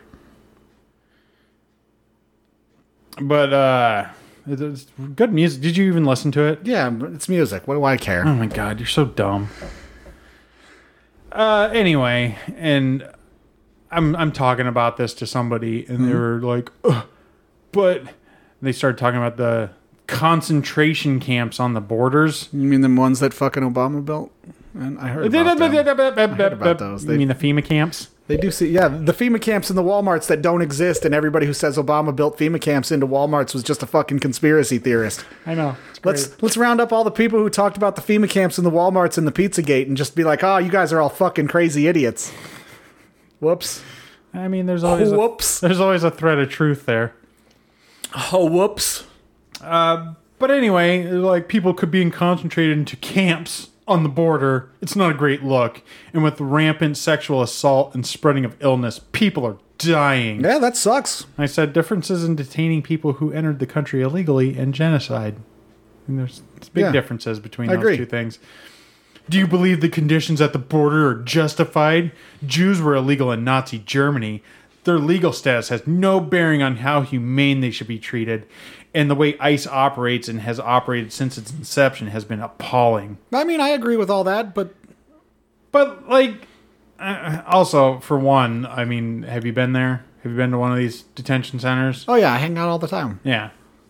But uh it's good music. Did you even listen to it? Yeah, it's music. What do I care? Oh my god, you're so dumb. Uh, anyway, and I'm I'm talking about this to somebody, and mm-hmm. they were like, ugh. But they started talking about the concentration camps on the borders. You mean the ones that fucking Obama built? And I heard about, them. I heard about those. You mean the FEMA camps? They do see, yeah, the FEMA camps in the Walmarts that don't exist, and everybody who says Obama built FEMA camps into Walmarts was just a fucking conspiracy theorist. I know. Let's let's round up all the people who talked about the FEMA camps in the Walmarts and the Pizzagate and just be like, oh, you guys are all fucking crazy idiots. Whoops. I mean, there's always oh, whoops. A, there's always a thread of truth there. Oh, whoops. Uh, but anyway, like people could be concentrated into camps on the border. It's not a great look. And with rampant sexual assault and spreading of illness, people are dying. Yeah, that sucks. I said differences in detaining people who entered the country illegally and genocide. And there's, there's big yeah. differences between I those agree. two things. Do you believe the conditions at the border are justified? Jews were illegal in Nazi Germany. Their legal status has no bearing on how humane they should be treated. And the way ICE operates and has operated since its inception has been appalling. I mean, I agree with all that, but... But, like, uh, also, for one, I mean, have you been there? Have you been to one of these detention centers? Oh, yeah, I hang out all the time. Yeah.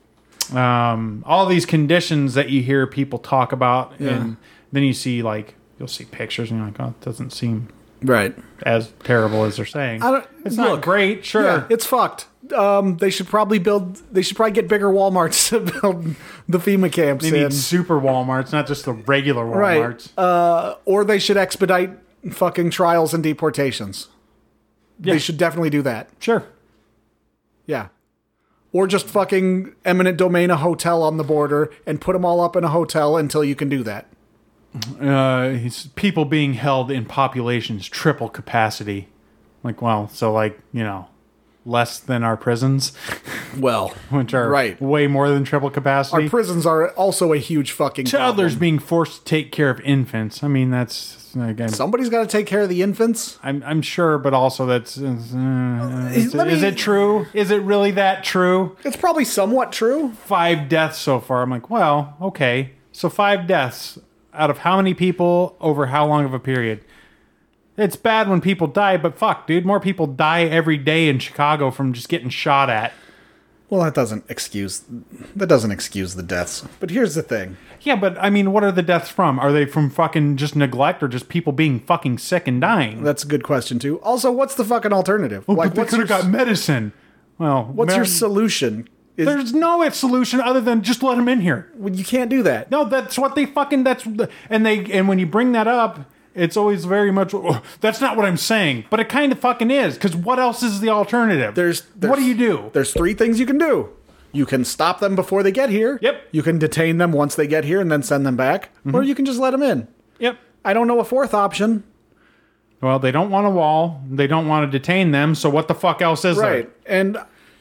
Um, all these conditions that you hear people talk about, yeah. and then you see, like, you'll see pictures, and you're like, oh, it doesn't seem... Right. As terrible as they're saying. I don't, it's look, not great, sure. Yeah, it's fucked. Um, they should probably build. They should probably get bigger WalMarts to build the FEMA camps. They in. need super WalMarts, not just the regular WalMarts. Right. Uh, or they should expedite fucking trials and deportations. Yeah. They should definitely do that. Sure. Yeah. Or just fucking eminent domain a hotel on the border and put them all up in a hotel until you can do that. Uh, he's people being held in populations triple capacity. Like, well, so like, you know, less than our prisons. Well, which are right. way more than triple capacity. Our prisons are also a huge fucking toddlers problem. being forced to take care of infants. I mean, that's again, somebody's got to take care of the infants. I'm I'm sure, but also that's uh, is, me, is it true? Is it really that true? It's probably somewhat true. Five deaths so far. I'm like, well, okay, so five deaths. Out of how many people over how long of a period? It's bad when people die, but fuck, dude, more people die every day in Chicago from just getting shot at. Well, that doesn't excuse that doesn't excuse the deaths. But here's the thing. Yeah, but I mean, what are the deaths from? Are they from fucking just neglect or just people being fucking sick and dying? That's a good question too. Also, what's the fucking alternative? Oh, like, but they could have got medicine. Well, what's mer- your solution? Is, There's no solution other than just let them in here. Well, you can't do that. No, that's what they fucking. That's and they and when you bring that up, it's always very much. Oh, that's not what I'm saying, but it kind of fucking is. Because what else is the alternative? There's, there's what do you do? There's three things you can do. You can stop them before they get here. Yep. You can detain them once they get here and then send them back, mm-hmm. or you can just let them in. Yep. I don't know a fourth option. Well, they don't want a wall. They don't want to detain them. So what the fuck else is right. there? Right. And.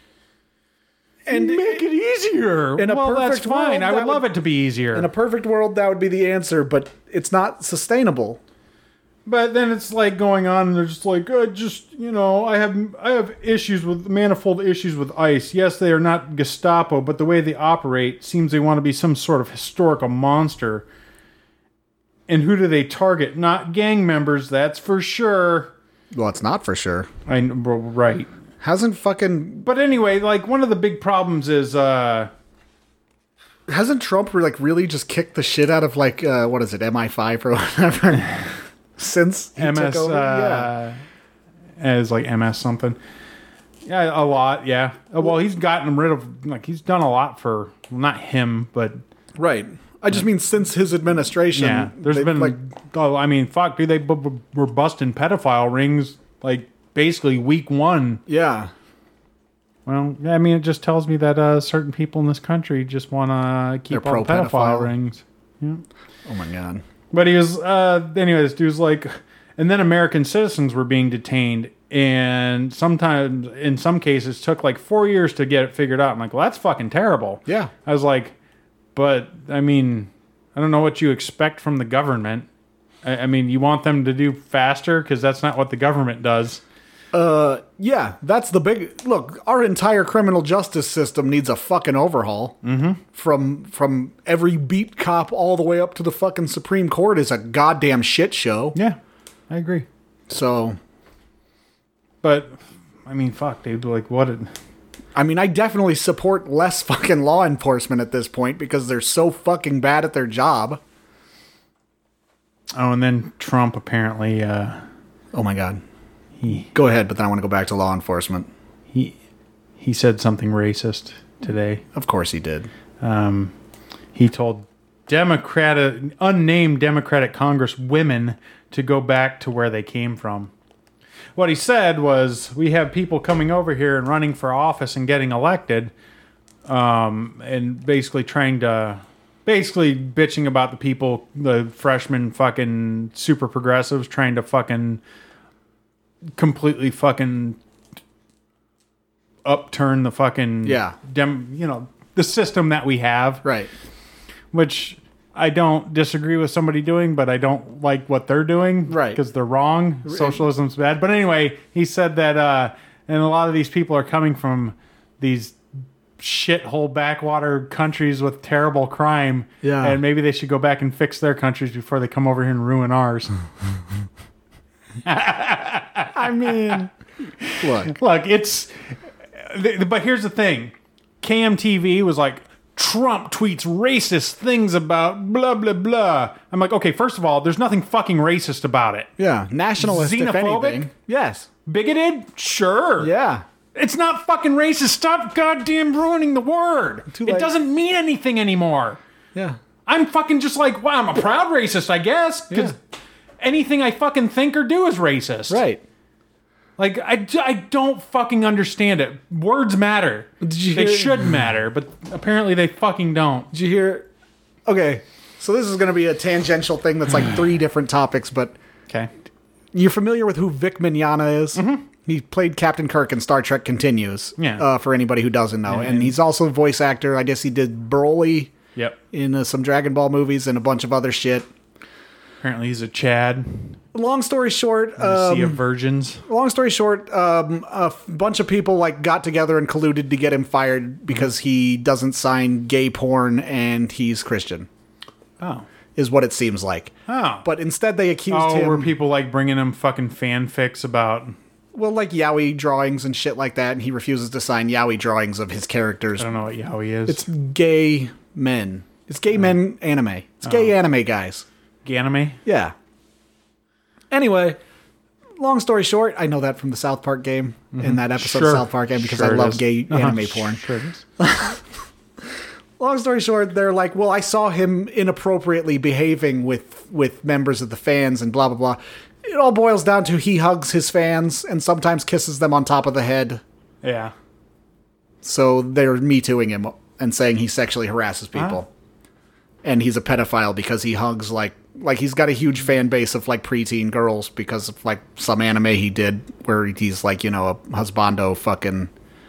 And make it easier. In a well, perfect that's fine. World, I would love would, it to be easier. In a perfect world, that would be the answer, but it's not sustainable. But then it's like going on, and they're just like, uh, just you know, I have I have issues with manifold issues with ICE. Yes, they are not Gestapo, but the way they operate seems they want to be some sort of historical monster. And who do they target? Not gang members, that's for sure. Well, it's not for sure. I right. Hasn't fucking... But anyway, like, one of the big problems is, uh... Hasn't Trump, like, really just kicked the shit out of, like, uh, what is it, M I five or whatever? since he M S, took over. uh, as like M S something. Yeah, a lot. Yeah. Well, he's gotten rid of like he's done a lot for well, not him, but yeah, right. I just mean since his administration. yeah. There's they- been like oh, I mean, fuck, dude, they b- b- were busting pedophile rings like basically week one. yeah. Well, yeah, I mean, it just tells me that uh, certain people in this country just want to keep They're all the pedophile pro-pedophile. rings. Yeah. Oh my god. But he was, uh, anyways, dude's like, and then American citizens were being detained, and sometimes, in some cases, took like four years to get it figured out. I'm like, well, that's fucking terrible. Yeah. I was like, but, I mean, I don't know what you expect from the government. I, I mean, you want them to do faster? Because that's not what the government does. Uh, yeah, that's the big look. Our entire criminal justice system needs a fucking overhaul. Mm-hmm. From from every beat cop all the way up to the fucking Supreme Court is a goddamn shit show. Yeah, I agree. So, But, I mean, fuck, dude. Like, what? It, I mean, I definitely support less fucking law enforcement at this point because they're so fucking bad at their job. oh, and then Trump apparently, uh, Oh my god. he Go ahead, but then I want to go back to law enforcement. he he said something racist today. Of course he did. Um, he told Democratic, unnamed Democratic Congress women to go back to where they came from. What he said was, we have people coming over here and running for office and getting elected, um, and basically trying to, basically bitching about the people, the freshmen fucking super progressives trying to fucking completely fucking upturn the fucking Yeah. dem, you know, the system that we have, Right. which I don't disagree with somebody doing, but I don't like what they're doing, Right. Because they're wrong. Socialism's bad. But anyway, he said that, uh, and a lot of these people are coming from these shithole backwater countries with terrible crime, Yeah. and maybe they should go back and fix their countries before they come over here and ruin ours. I mean, look. Look, it's. th- But here's the thing: K M T V was like, Trump tweets racist things about blah blah blah. I'm like, okay, first of all, there's nothing fucking racist about it. Yeah, nationalist, if Xenophobic? anything. Yes. Bigoted? Sure. Yeah. It's not fucking racist. Stop goddamn ruining the word. Too It late. doesn't mean anything anymore. Yeah. I'm fucking just like, wow, I'm a proud racist, I guess, because Yeah. anything I fucking think or do is racist. Right. Like, I, d- I don't fucking understand it. Words matter. Did you They hear- should matter, but apparently they fucking don't. Did you hear? Okay, so this is going to be a tangential thing that's like three different topics, but Okay. you're familiar with who Vic Mignogna is? Mm-hmm. He played Captain Kirk in Star Trek Continues. Yeah. Uh, for anybody who doesn't know, and he's also a voice actor. I guess he did Broly Yep. in uh, some Dragon Ball movies and a bunch of other shit. Apparently he's a Chad. Long story short, A sea of um, virgins. long story short, um, a f- bunch of people like got together and colluded to get him fired because he doesn't sign gay porn and he's Christian. Oh. Is what it seems like. Oh. But instead, they accused Oh, him. were people like bringing him fucking fanfics about... Well, like yaoi drawings and shit like that, and he refuses to sign yaoi drawings of his characters. I don't know what yaoi is. It's gay men. It's gay men anime. It's gay anime guys. Ganame? Yeah. Anyway, long story short, I know that from the South Park game, in that episode Sure. of South Park game, because Sure I it love is. gay Uh-huh. anime porn. Sure it is. Long story short, they're like, well, I saw him inappropriately behaving with, with members of the fans and blah, blah, blah. It all boils down to he hugs his fans and sometimes kisses them on top of the head. Yeah. So they're Me Tooing him and saying he sexually harasses people. And he's a pedophile because he hugs, like, like he's got a huge fan base of, like, preteen girls because of, like, some anime he did where he's, like, you know, a husbando fucking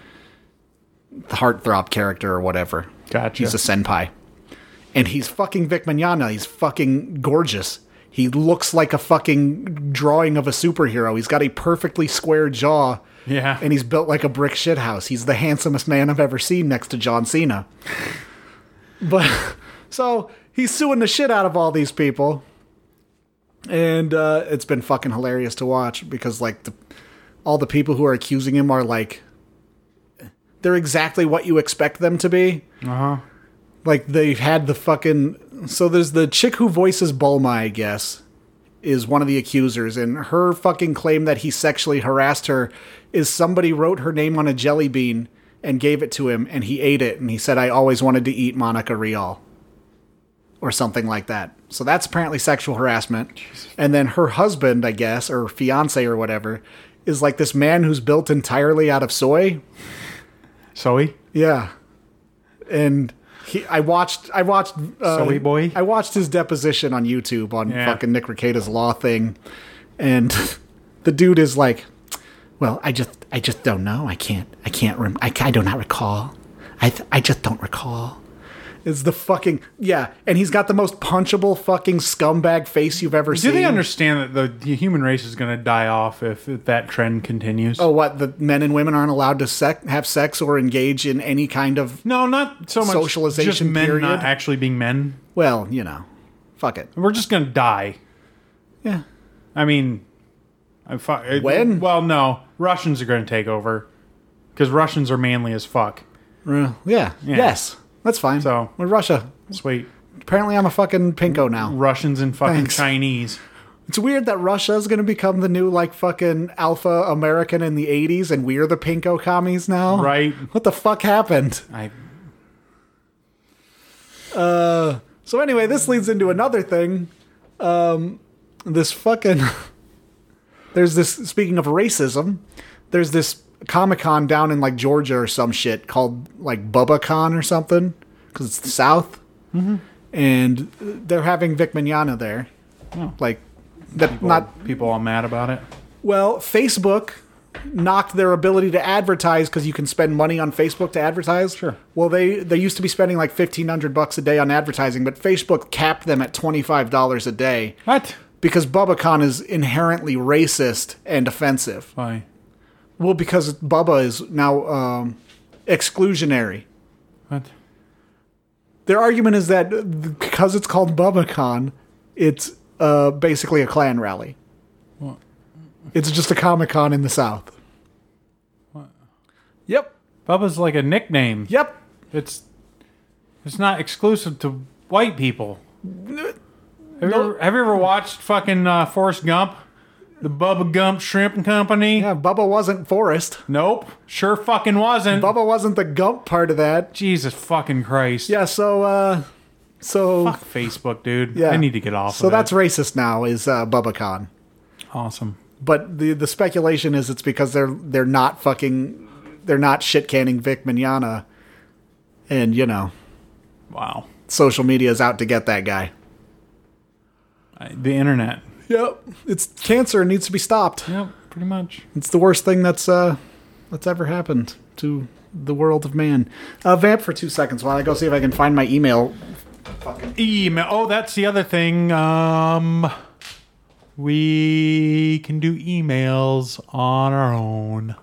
heartthrob character or whatever. Gotcha. He's a senpai. And he's fucking Vic Mignogna. He's fucking gorgeous. He looks like a fucking drawing of a superhero. He's got a perfectly square jaw. Yeah. And he's built like a brick shithouse. He's the handsomest man I've ever seen next to John Cena. But, so, he's suing the shit out of all these people. And uh, it's been fucking hilarious to watch because, like, the, all the people who are accusing him are, like, they're exactly what you expect them to be. Uh-huh. Like, they've had the fucking... So there's the chick who voices Bulma, I guess, is one of the accusers, and her fucking claim that he sexually harassed her is somebody wrote her name on a jelly bean and gave it to him, and he ate it, and he said, I always wanted to eat Monica Rial. Or something like that. So that's apparently sexual harassment. Jesus. And then her husband, I guess, or fiance or whatever, is like this man who's built entirely out of soy. Soy? Yeah. And he, I watched, I watched, uh, Soy boy? I watched his deposition on YouTube on Yeah. fucking Nick Rekieta's law thing. And the dude is like, well, I just, I just don't know. I can't, I can't, rem- I, I do not recall. I, th- I just don't recall. Is the fucking yeah, and he's got the most punchable fucking scumbag face you've ever Do seen. Do they understand that the, the human race is going to die off if, if that trend continues? Oh, what, the men and women aren't allowed to sec- have sex or engage in any kind of No, not so much socialization just men period? not actually being men. Well, you know, fuck it. We're just going to die. Yeah. I mean, I fu- When? Well, no. Russians are going to take over because Russians are manly as fuck. Uh, yeah. Yeah. Yes. That's fine. So- with Russia. Sweet. Apparently, I'm a fucking pinko now. Russians and fucking Thanks. Chinese. It's weird that Russia is going to become the new like fucking alpha American in the eighties, and we're the pinko commies now. Right. What the fuck happened? I Uh, so anyway, this leads into another thing. Um, this fucking there's this. Speaking of racism, there's this Comic-Con down in like Georgia or some shit called like BubbaCon or something because it's the South, mm-hmm. and they're having Vic Mignogna there. Oh. Like that, people, not people all mad about it. well. Facebook knocked their ability to advertise because you can spend money on Facebook to advertise. Sure. Well, they they used to be spending like fifteen hundred bucks a day on advertising, but Facebook capped them at twenty five dollars a day What? because BubbaCon is inherently racist and offensive. Why? Well, because Bubba is now um, exclusionary. What? Their argument is that because it's called BubbaCon, it's uh, basically a Klan rally. What? It's just a Comic-Con in the South. What? Yep. Bubba's like a nickname. Yep. It's it's not exclusive to white people. Have, you, No. ever, have you ever watched fucking uh, Forrest Gump? The Bubba Gump Shrimp Company? Yeah, Bubba wasn't Forrest. Nope. Sure fucking wasn't. Bubba wasn't the Gump part of that. Jesus fucking Christ. Yeah, so, uh, so, Fuck Facebook, dude. yeah. I need to get off So of that's it. racist now, is uh, BubbaCon. Awesome. But the the speculation is it's because they're they're not fucking, they're not shit canning Vic Mignogna. And, you know, Wow. social media is out to get that guy. I, the internet. Yep. It's cancer and needs to be stopped. Yep, pretty much. It's the worst thing that's uh that's ever happened to the world of man. Uh, vamp for two seconds while I go see if I can find my email. Email. Oh, that's the other thing. Um, we can do emails on our own,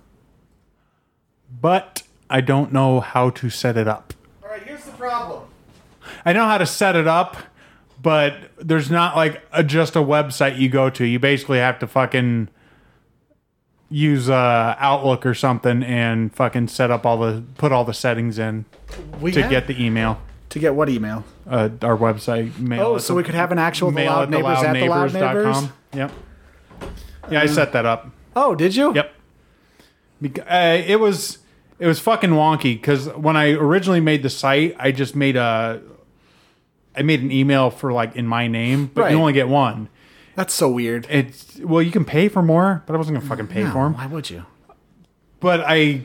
but I don't know how to set it up. All right, here's the problem. I know how to set it up, but there's not like a, just a website you go to. You basically have to fucking use uh, Outlook or something and fucking set up all the put all the settings in We to have- get the email. to get what email? Uh, our website mail. Oh, at so the- we could have an actual The mail Loud at the Neighbors loud at the Loud neighbors dot Neighbors? com. Yep. Yeah, I set that up. Oh, did you? Yep. Bec- uh, it was it was fucking wonky because when I originally made the site, I just made a I made an email for like in my name, but Right. you only get one. That's so weird. It's well, you can pay for more, but I wasn't gonna fucking pay No, for them. why would you? But I.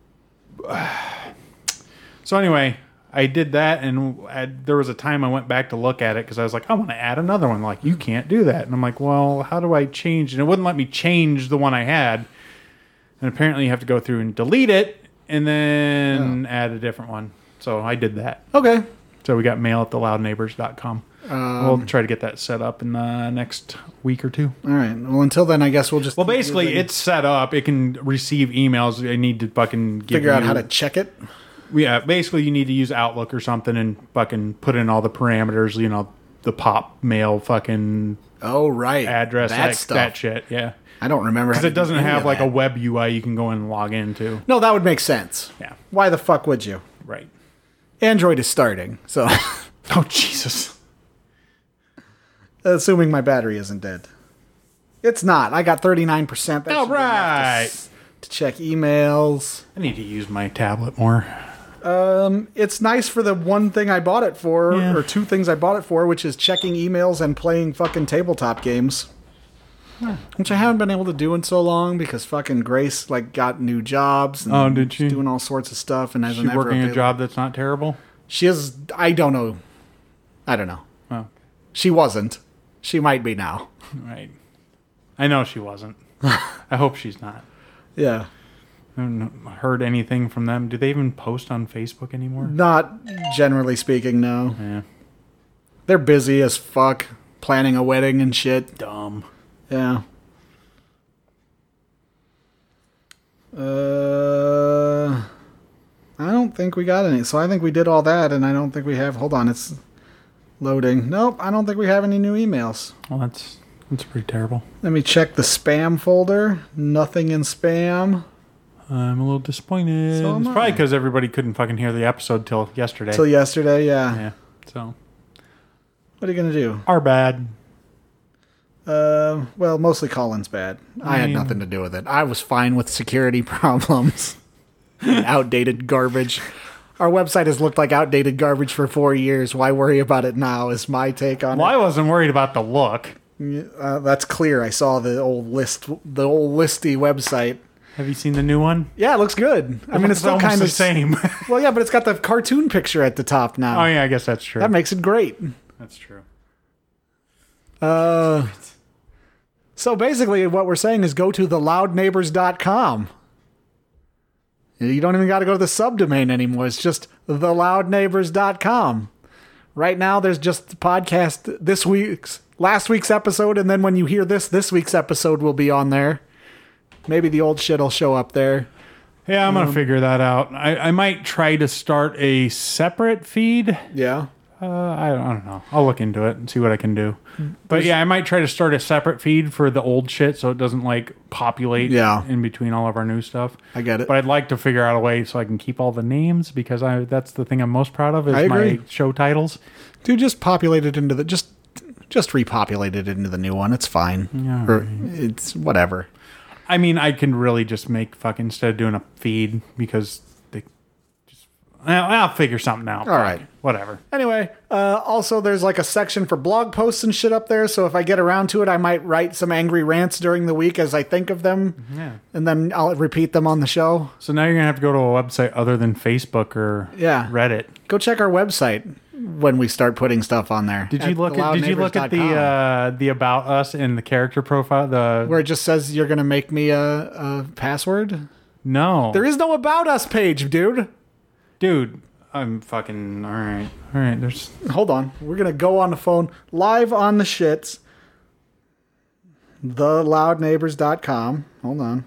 So anyway, I did that, and I, there was a time I went back to look at it because I was like, I want to add another one. Like, you can't do that, and I'm like, well, how do I change? And it wouldn't let me change the one I had, and apparently you have to go through and delete it, and then add a different one. So I did that. Okay. So we got mail at the loud neighbors dot com. Um, We'll try to get that set up in the next week or two. All right. Well, until then, I guess we'll just Well, keep basically, using- it's set up. It can receive emails. I need to fucking give figure out you- how to check it. Yeah, basically, you need to use Outlook or something and fucking put in all the parameters. You know, the pop mail fucking Oh, right. address, that that, stuff. that shit. Yeah, I don't remember. because how it to do doesn't any have of like that. a web U I you can go in and log into. No, that would make sense. Yeah, Why the fuck would you? right. Android is starting, so Oh Jesus. assuming my battery isn't dead. It's not. I got thirty-nine percent. That All should be enough to right. s- To check emails. I need to use my tablet more. Um, it's nice for the one thing I bought it for, Yeah. or two things I bought it for, which is checking emails and playing fucking tabletop games. Which I haven't been able to do in so long because fucking Grace like got new jobs. And Oh, did she? Doing all sorts of stuff and Is hasn't she ever working a avail- job that's not terrible? She is. I don't know. I don't know. Oh, She wasn't. She might be now. right. I know she wasn't. I hope she's not. Yeah. I haven't heard anything from them. Do they even post on Facebook anymore? Not generally speaking, no. Yeah. They're busy as fuck planning a wedding and shit. Dumb. Yeah. Uh, I don't think we got any. So I think we did all that, and I don't think we have. Hold on, it's loading. Nope, I don't think we have any new emails. Well, that's that's pretty terrible. Let me check the spam folder. Nothing in spam. I'm a little disappointed. So am it's probably I. because everybody couldn't fucking hear the episode till yesterday. Till yesterday, yeah. yeah. So What are you gonna do? our bad. Uh, well, mostly Colin's bad. I had mean- nothing to do with it. I was fine with security problems. And outdated garbage. Our website has looked like outdated garbage for four years. Why worry about it now? Is my take on Well, I wasn't worried about the look. it. Uh, that's clear. I saw the old list, the old listy website. Have you seen the new one? Yeah, it looks good. I mean, it's still almost kind the of same. Well, yeah, but it's got the cartoon picture at the top now. Oh yeah, I guess that's true. That makes it great. That's true. Uh, so basically, what we're saying is go to the loud neighbors dot com. You don't even got to go to the subdomain anymore. It's just the loud neighbors dot com. Right now, there's just the podcast this week's, last week's episode, and then when you hear this, this week's episode will be on there. Maybe the old shit will show up there. Yeah, I'm Um, gonna figure that out. I, I might try to start a separate feed. Yeah. Uh, I, don't, I don't know. I'll look into it and see what I can do. But yeah, I might try to start a separate feed for the old shit so it doesn't like populate Yeah. in between all of our new stuff. I get it. But I'd like to figure out a way so I can keep all the names because I that's the thing I'm most proud of is I my agree. show titles. Dude, just populate it into the just just repopulate it into the new one. It's fine. Yeah, Or it's whatever. I mean, I can really just make fucking instead of doing a feed because they just I'll, I'll figure something out. All right. Whatever. Anyway, uh, also there's like a section for blog posts and shit up there. So if I get around to it, I might write some angry rants during the week as I think of them, Yeah. and then I'll repeat them on the show. So now you're gonna have to go to a website other than Facebook or Yeah. Reddit. Go check our website when we start putting stuff on there. Did you at look at Did you look at the theloudneighbors dot com, uh, the about us and the character profile? The where it just says you're gonna make me a, a password? no, There is no about us page, dude. dude. I'm fucking all right. All right, there's Hold on. We're going to go on the phone live on the shits. the loud neighbors dot com. Hold on.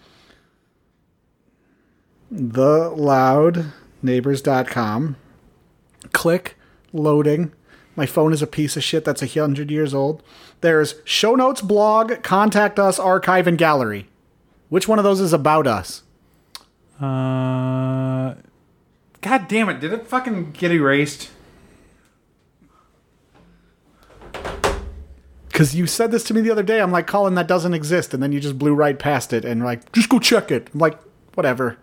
the loud neighbors dot com. Click loading. My phone is a piece of shit that's a hundred years old. There's show notes, blog, contact us, archive, and gallery. Which one of those is about us? uh. God damn it! Did it fucking get erased? Because you said this to me the other day. I'm like, Colin, that doesn't exist. And then you just blew right past it and like, just go check it. I'm like, whatever.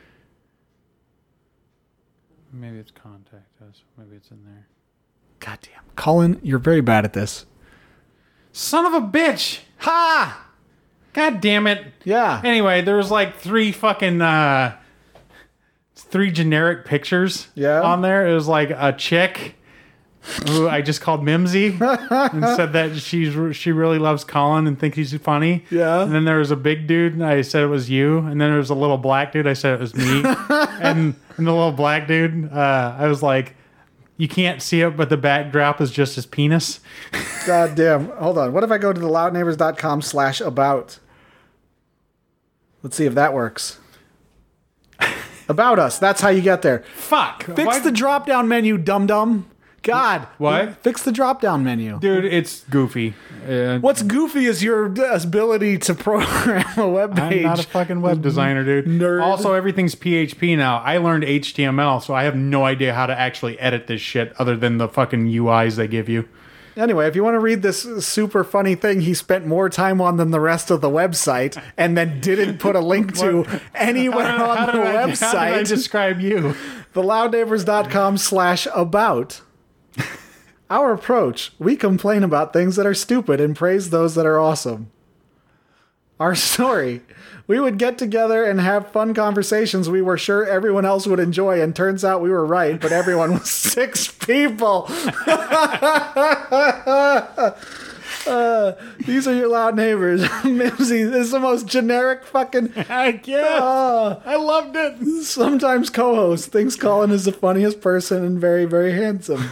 Maybe it's contact us. Maybe it's in there. Goddamn. Colin, you're very bad at this. Son of a bitch! Ha! God damn it! Yeah. Anyway, there was like three fucking uh three generic pictures Yeah. on there. It was like a chick who I just called Mimsy and said that she's she really loves Colin and thinks he's funny. Yeah. And then there was a big dude and I said it was you. And then there was a little black dude. I said it was me. and and the little black dude, uh, I was like, you can't see it, but the backdrop is just his penis. God damn. Hold on. What if I go to the loud neighbors dot com slash about? Let's see if that works. About us. That's how you get there. Fuck. Fix Why- the drop down menu, dum dum. God. What? Fix the drop down menu. Dude, it's goofy. Uh, What's goofy is your ability to program a web I'm page. not a fucking web designer, dude. Nerd. Also, everything's P H P now. I learned H T M L, so I have no idea how to actually edit this shit other than the fucking U Is they give you. Anyway, if you want to read this super funny thing he spent more time on than the rest of the website and then didn't put a link to anywhere How on did the I- How did I website, describe you? theloudneighbors.com slash about. Our approach, we complain about things that are stupid and praise those that are awesome. Our story, we would get together and have fun conversations we were sure everyone else would enjoy, and turns out we were right, but everyone was six people. uh, these are your loud neighbors. Mimsy, this is the most generic fucking... I guess. Uh, I loved it. sometimes co-host thinks Colin is the funniest person and very, very handsome.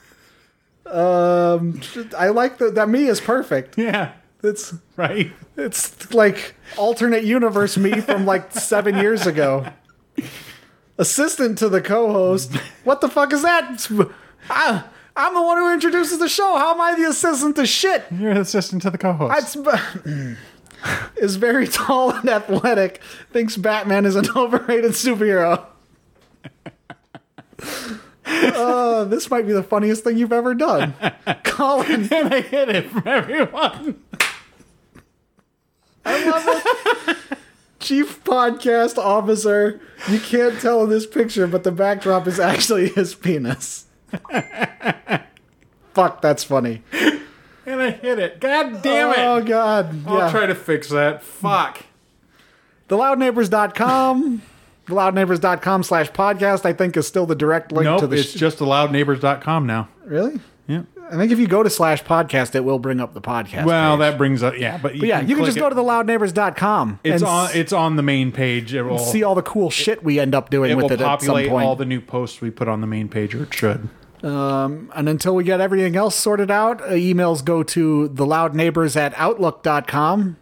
Um, I like that. That me is perfect. Yeah. It's Right. it's like alternate universe me from like seven years ago. Assistant to the co-host. What the fuck is that? I, I'm the one who introduces the show. How am I the assistant to shit? You're the assistant to the co-host. It's, is very tall and athletic. Thinks Batman is an overrated superhero. Uh, this might be the funniest thing you've ever done. Colin. And I hid it from everyone. I love it. Chief podcast officer. You can't tell in this picture, but the backdrop is actually his penis. Fuck, that's funny. And I hit it. God damn it. Oh, God. I'll Yeah. try to fix that. Fuck. the loud neighbors dot com. the loud neighbors dot com slash podcast, I think, is still the direct link Nope, to the it's sh- just the loud neighbors dot com now. Really? Yeah. I think if you go to slash podcast, it will bring up the podcast. Well, page. that brings up yeah, but, you But yeah, you can click just it. go to the loud neighbors dot com It's and on. s- It's on the main page. It will see all the cool shit we end up doing It with will it at some populate point. all the new posts we put on the main page, or it should. Um, and until we get everything else sorted out, uh, emails go to theloudneighbors at outlook dot com.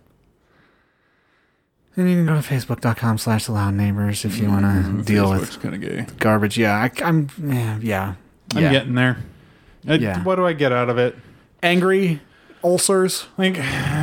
And you can go to facebook dot com slash theloudneighbors if you want to deal with kind of gay. garbage. Yeah, I, I'm, yeah, yeah. I'm yeah. getting there. Uh, Yeah. What do I get out of it? Angry ulcers. Like, uh,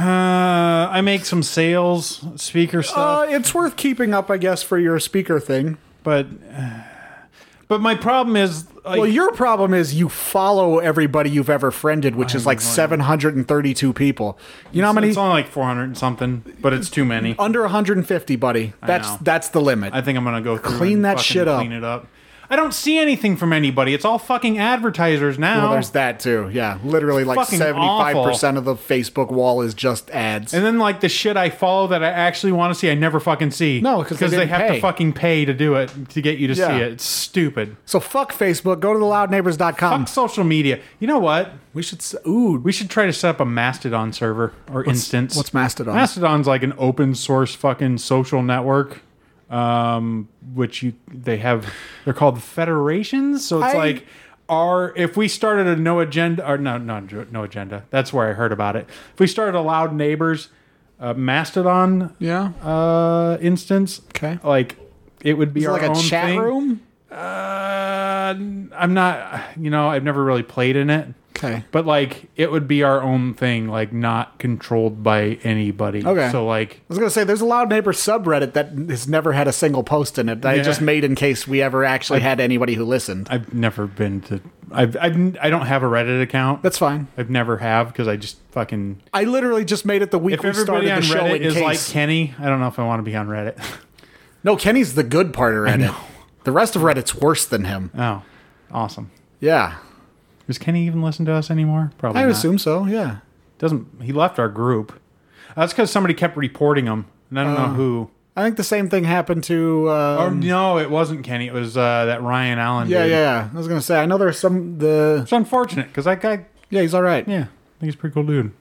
I make some sales speaker stuff, Uh, it's worth keeping up, I guess, for your speaker thing. but uh, but my problem is, like, Well, your problem is you follow everybody you've ever friended, which is like seven hundred thirty-two people. You know how many? it's only like four hundred and something, but it's too many. Under one hundred fifty, buddy. That's know. that's the limit. I think I'm gonna go through Clean and that fucking shit up. Clean it up. I don't see anything from anybody. It's all fucking advertisers now. Well, there's that too. Yeah, literally like Fucking seventy-five percent of the Facebook wall is just ads. And then, like, the shit I follow that I actually want to see, I never fucking see. No, 'cause they they didn't have pay. to fucking pay to do it, to get you to Yeah. see it. It's stupid. So fuck Facebook. Go to the loud neighbors dot com. Fuck social media. You know what? We should. s- Ooh, We should try to set up a Mastodon server or instance. what's Mastodon? Mastodon's like an open source fucking social network, um, which you they have. They're called federations. So it's I- like, our if we started a no agenda or no no no agenda. That's where I heard about it. If we started a Loud Neighbors uh, Mastodon Yeah. uh, instance, Okay. like it would be Is it our like a own chat thing. room? Uh, I'm not. You know, I've never really played in it. Okay. But, like, it would be our own thing, like, not controlled by anybody. Okay. So, like, I was gonna say there's a Loud Neighbor subreddit that has never had a single post in it. I Yeah. just made in case we ever actually had anybody who listened. I've never been to... I've, I've, I don't have a Reddit account. That's fine. I've never have, because I just fucking... I literally just made it the week If we started everybody the on show Reddit in is case. like Kenny, I don't know if I want to be on Reddit. No, Kenny's the good part of Reddit. The rest of Reddit's worse than him. Oh, awesome. Yeah. Does Kenny even listen to us anymore? Probably I not. assume so, yeah. Doesn't... He left our group. That's because somebody kept reporting him, and I don't know who... I think the same thing happened to. Or Um, no, it wasn't Kenny. It was uh, that Ryan Allen yeah, dude. yeah, yeah. I was gonna say. I know there's some the. It's unfortunate because that guy, Yeah, he's all right. yeah, I think he's a pretty cool dude.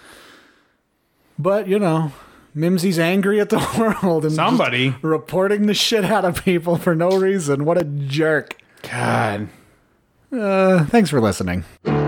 But you know, Mimsy's angry at the world and Somebody. just reporting the shit out of people for no reason. What a jerk. God. Uh, thanks for listening.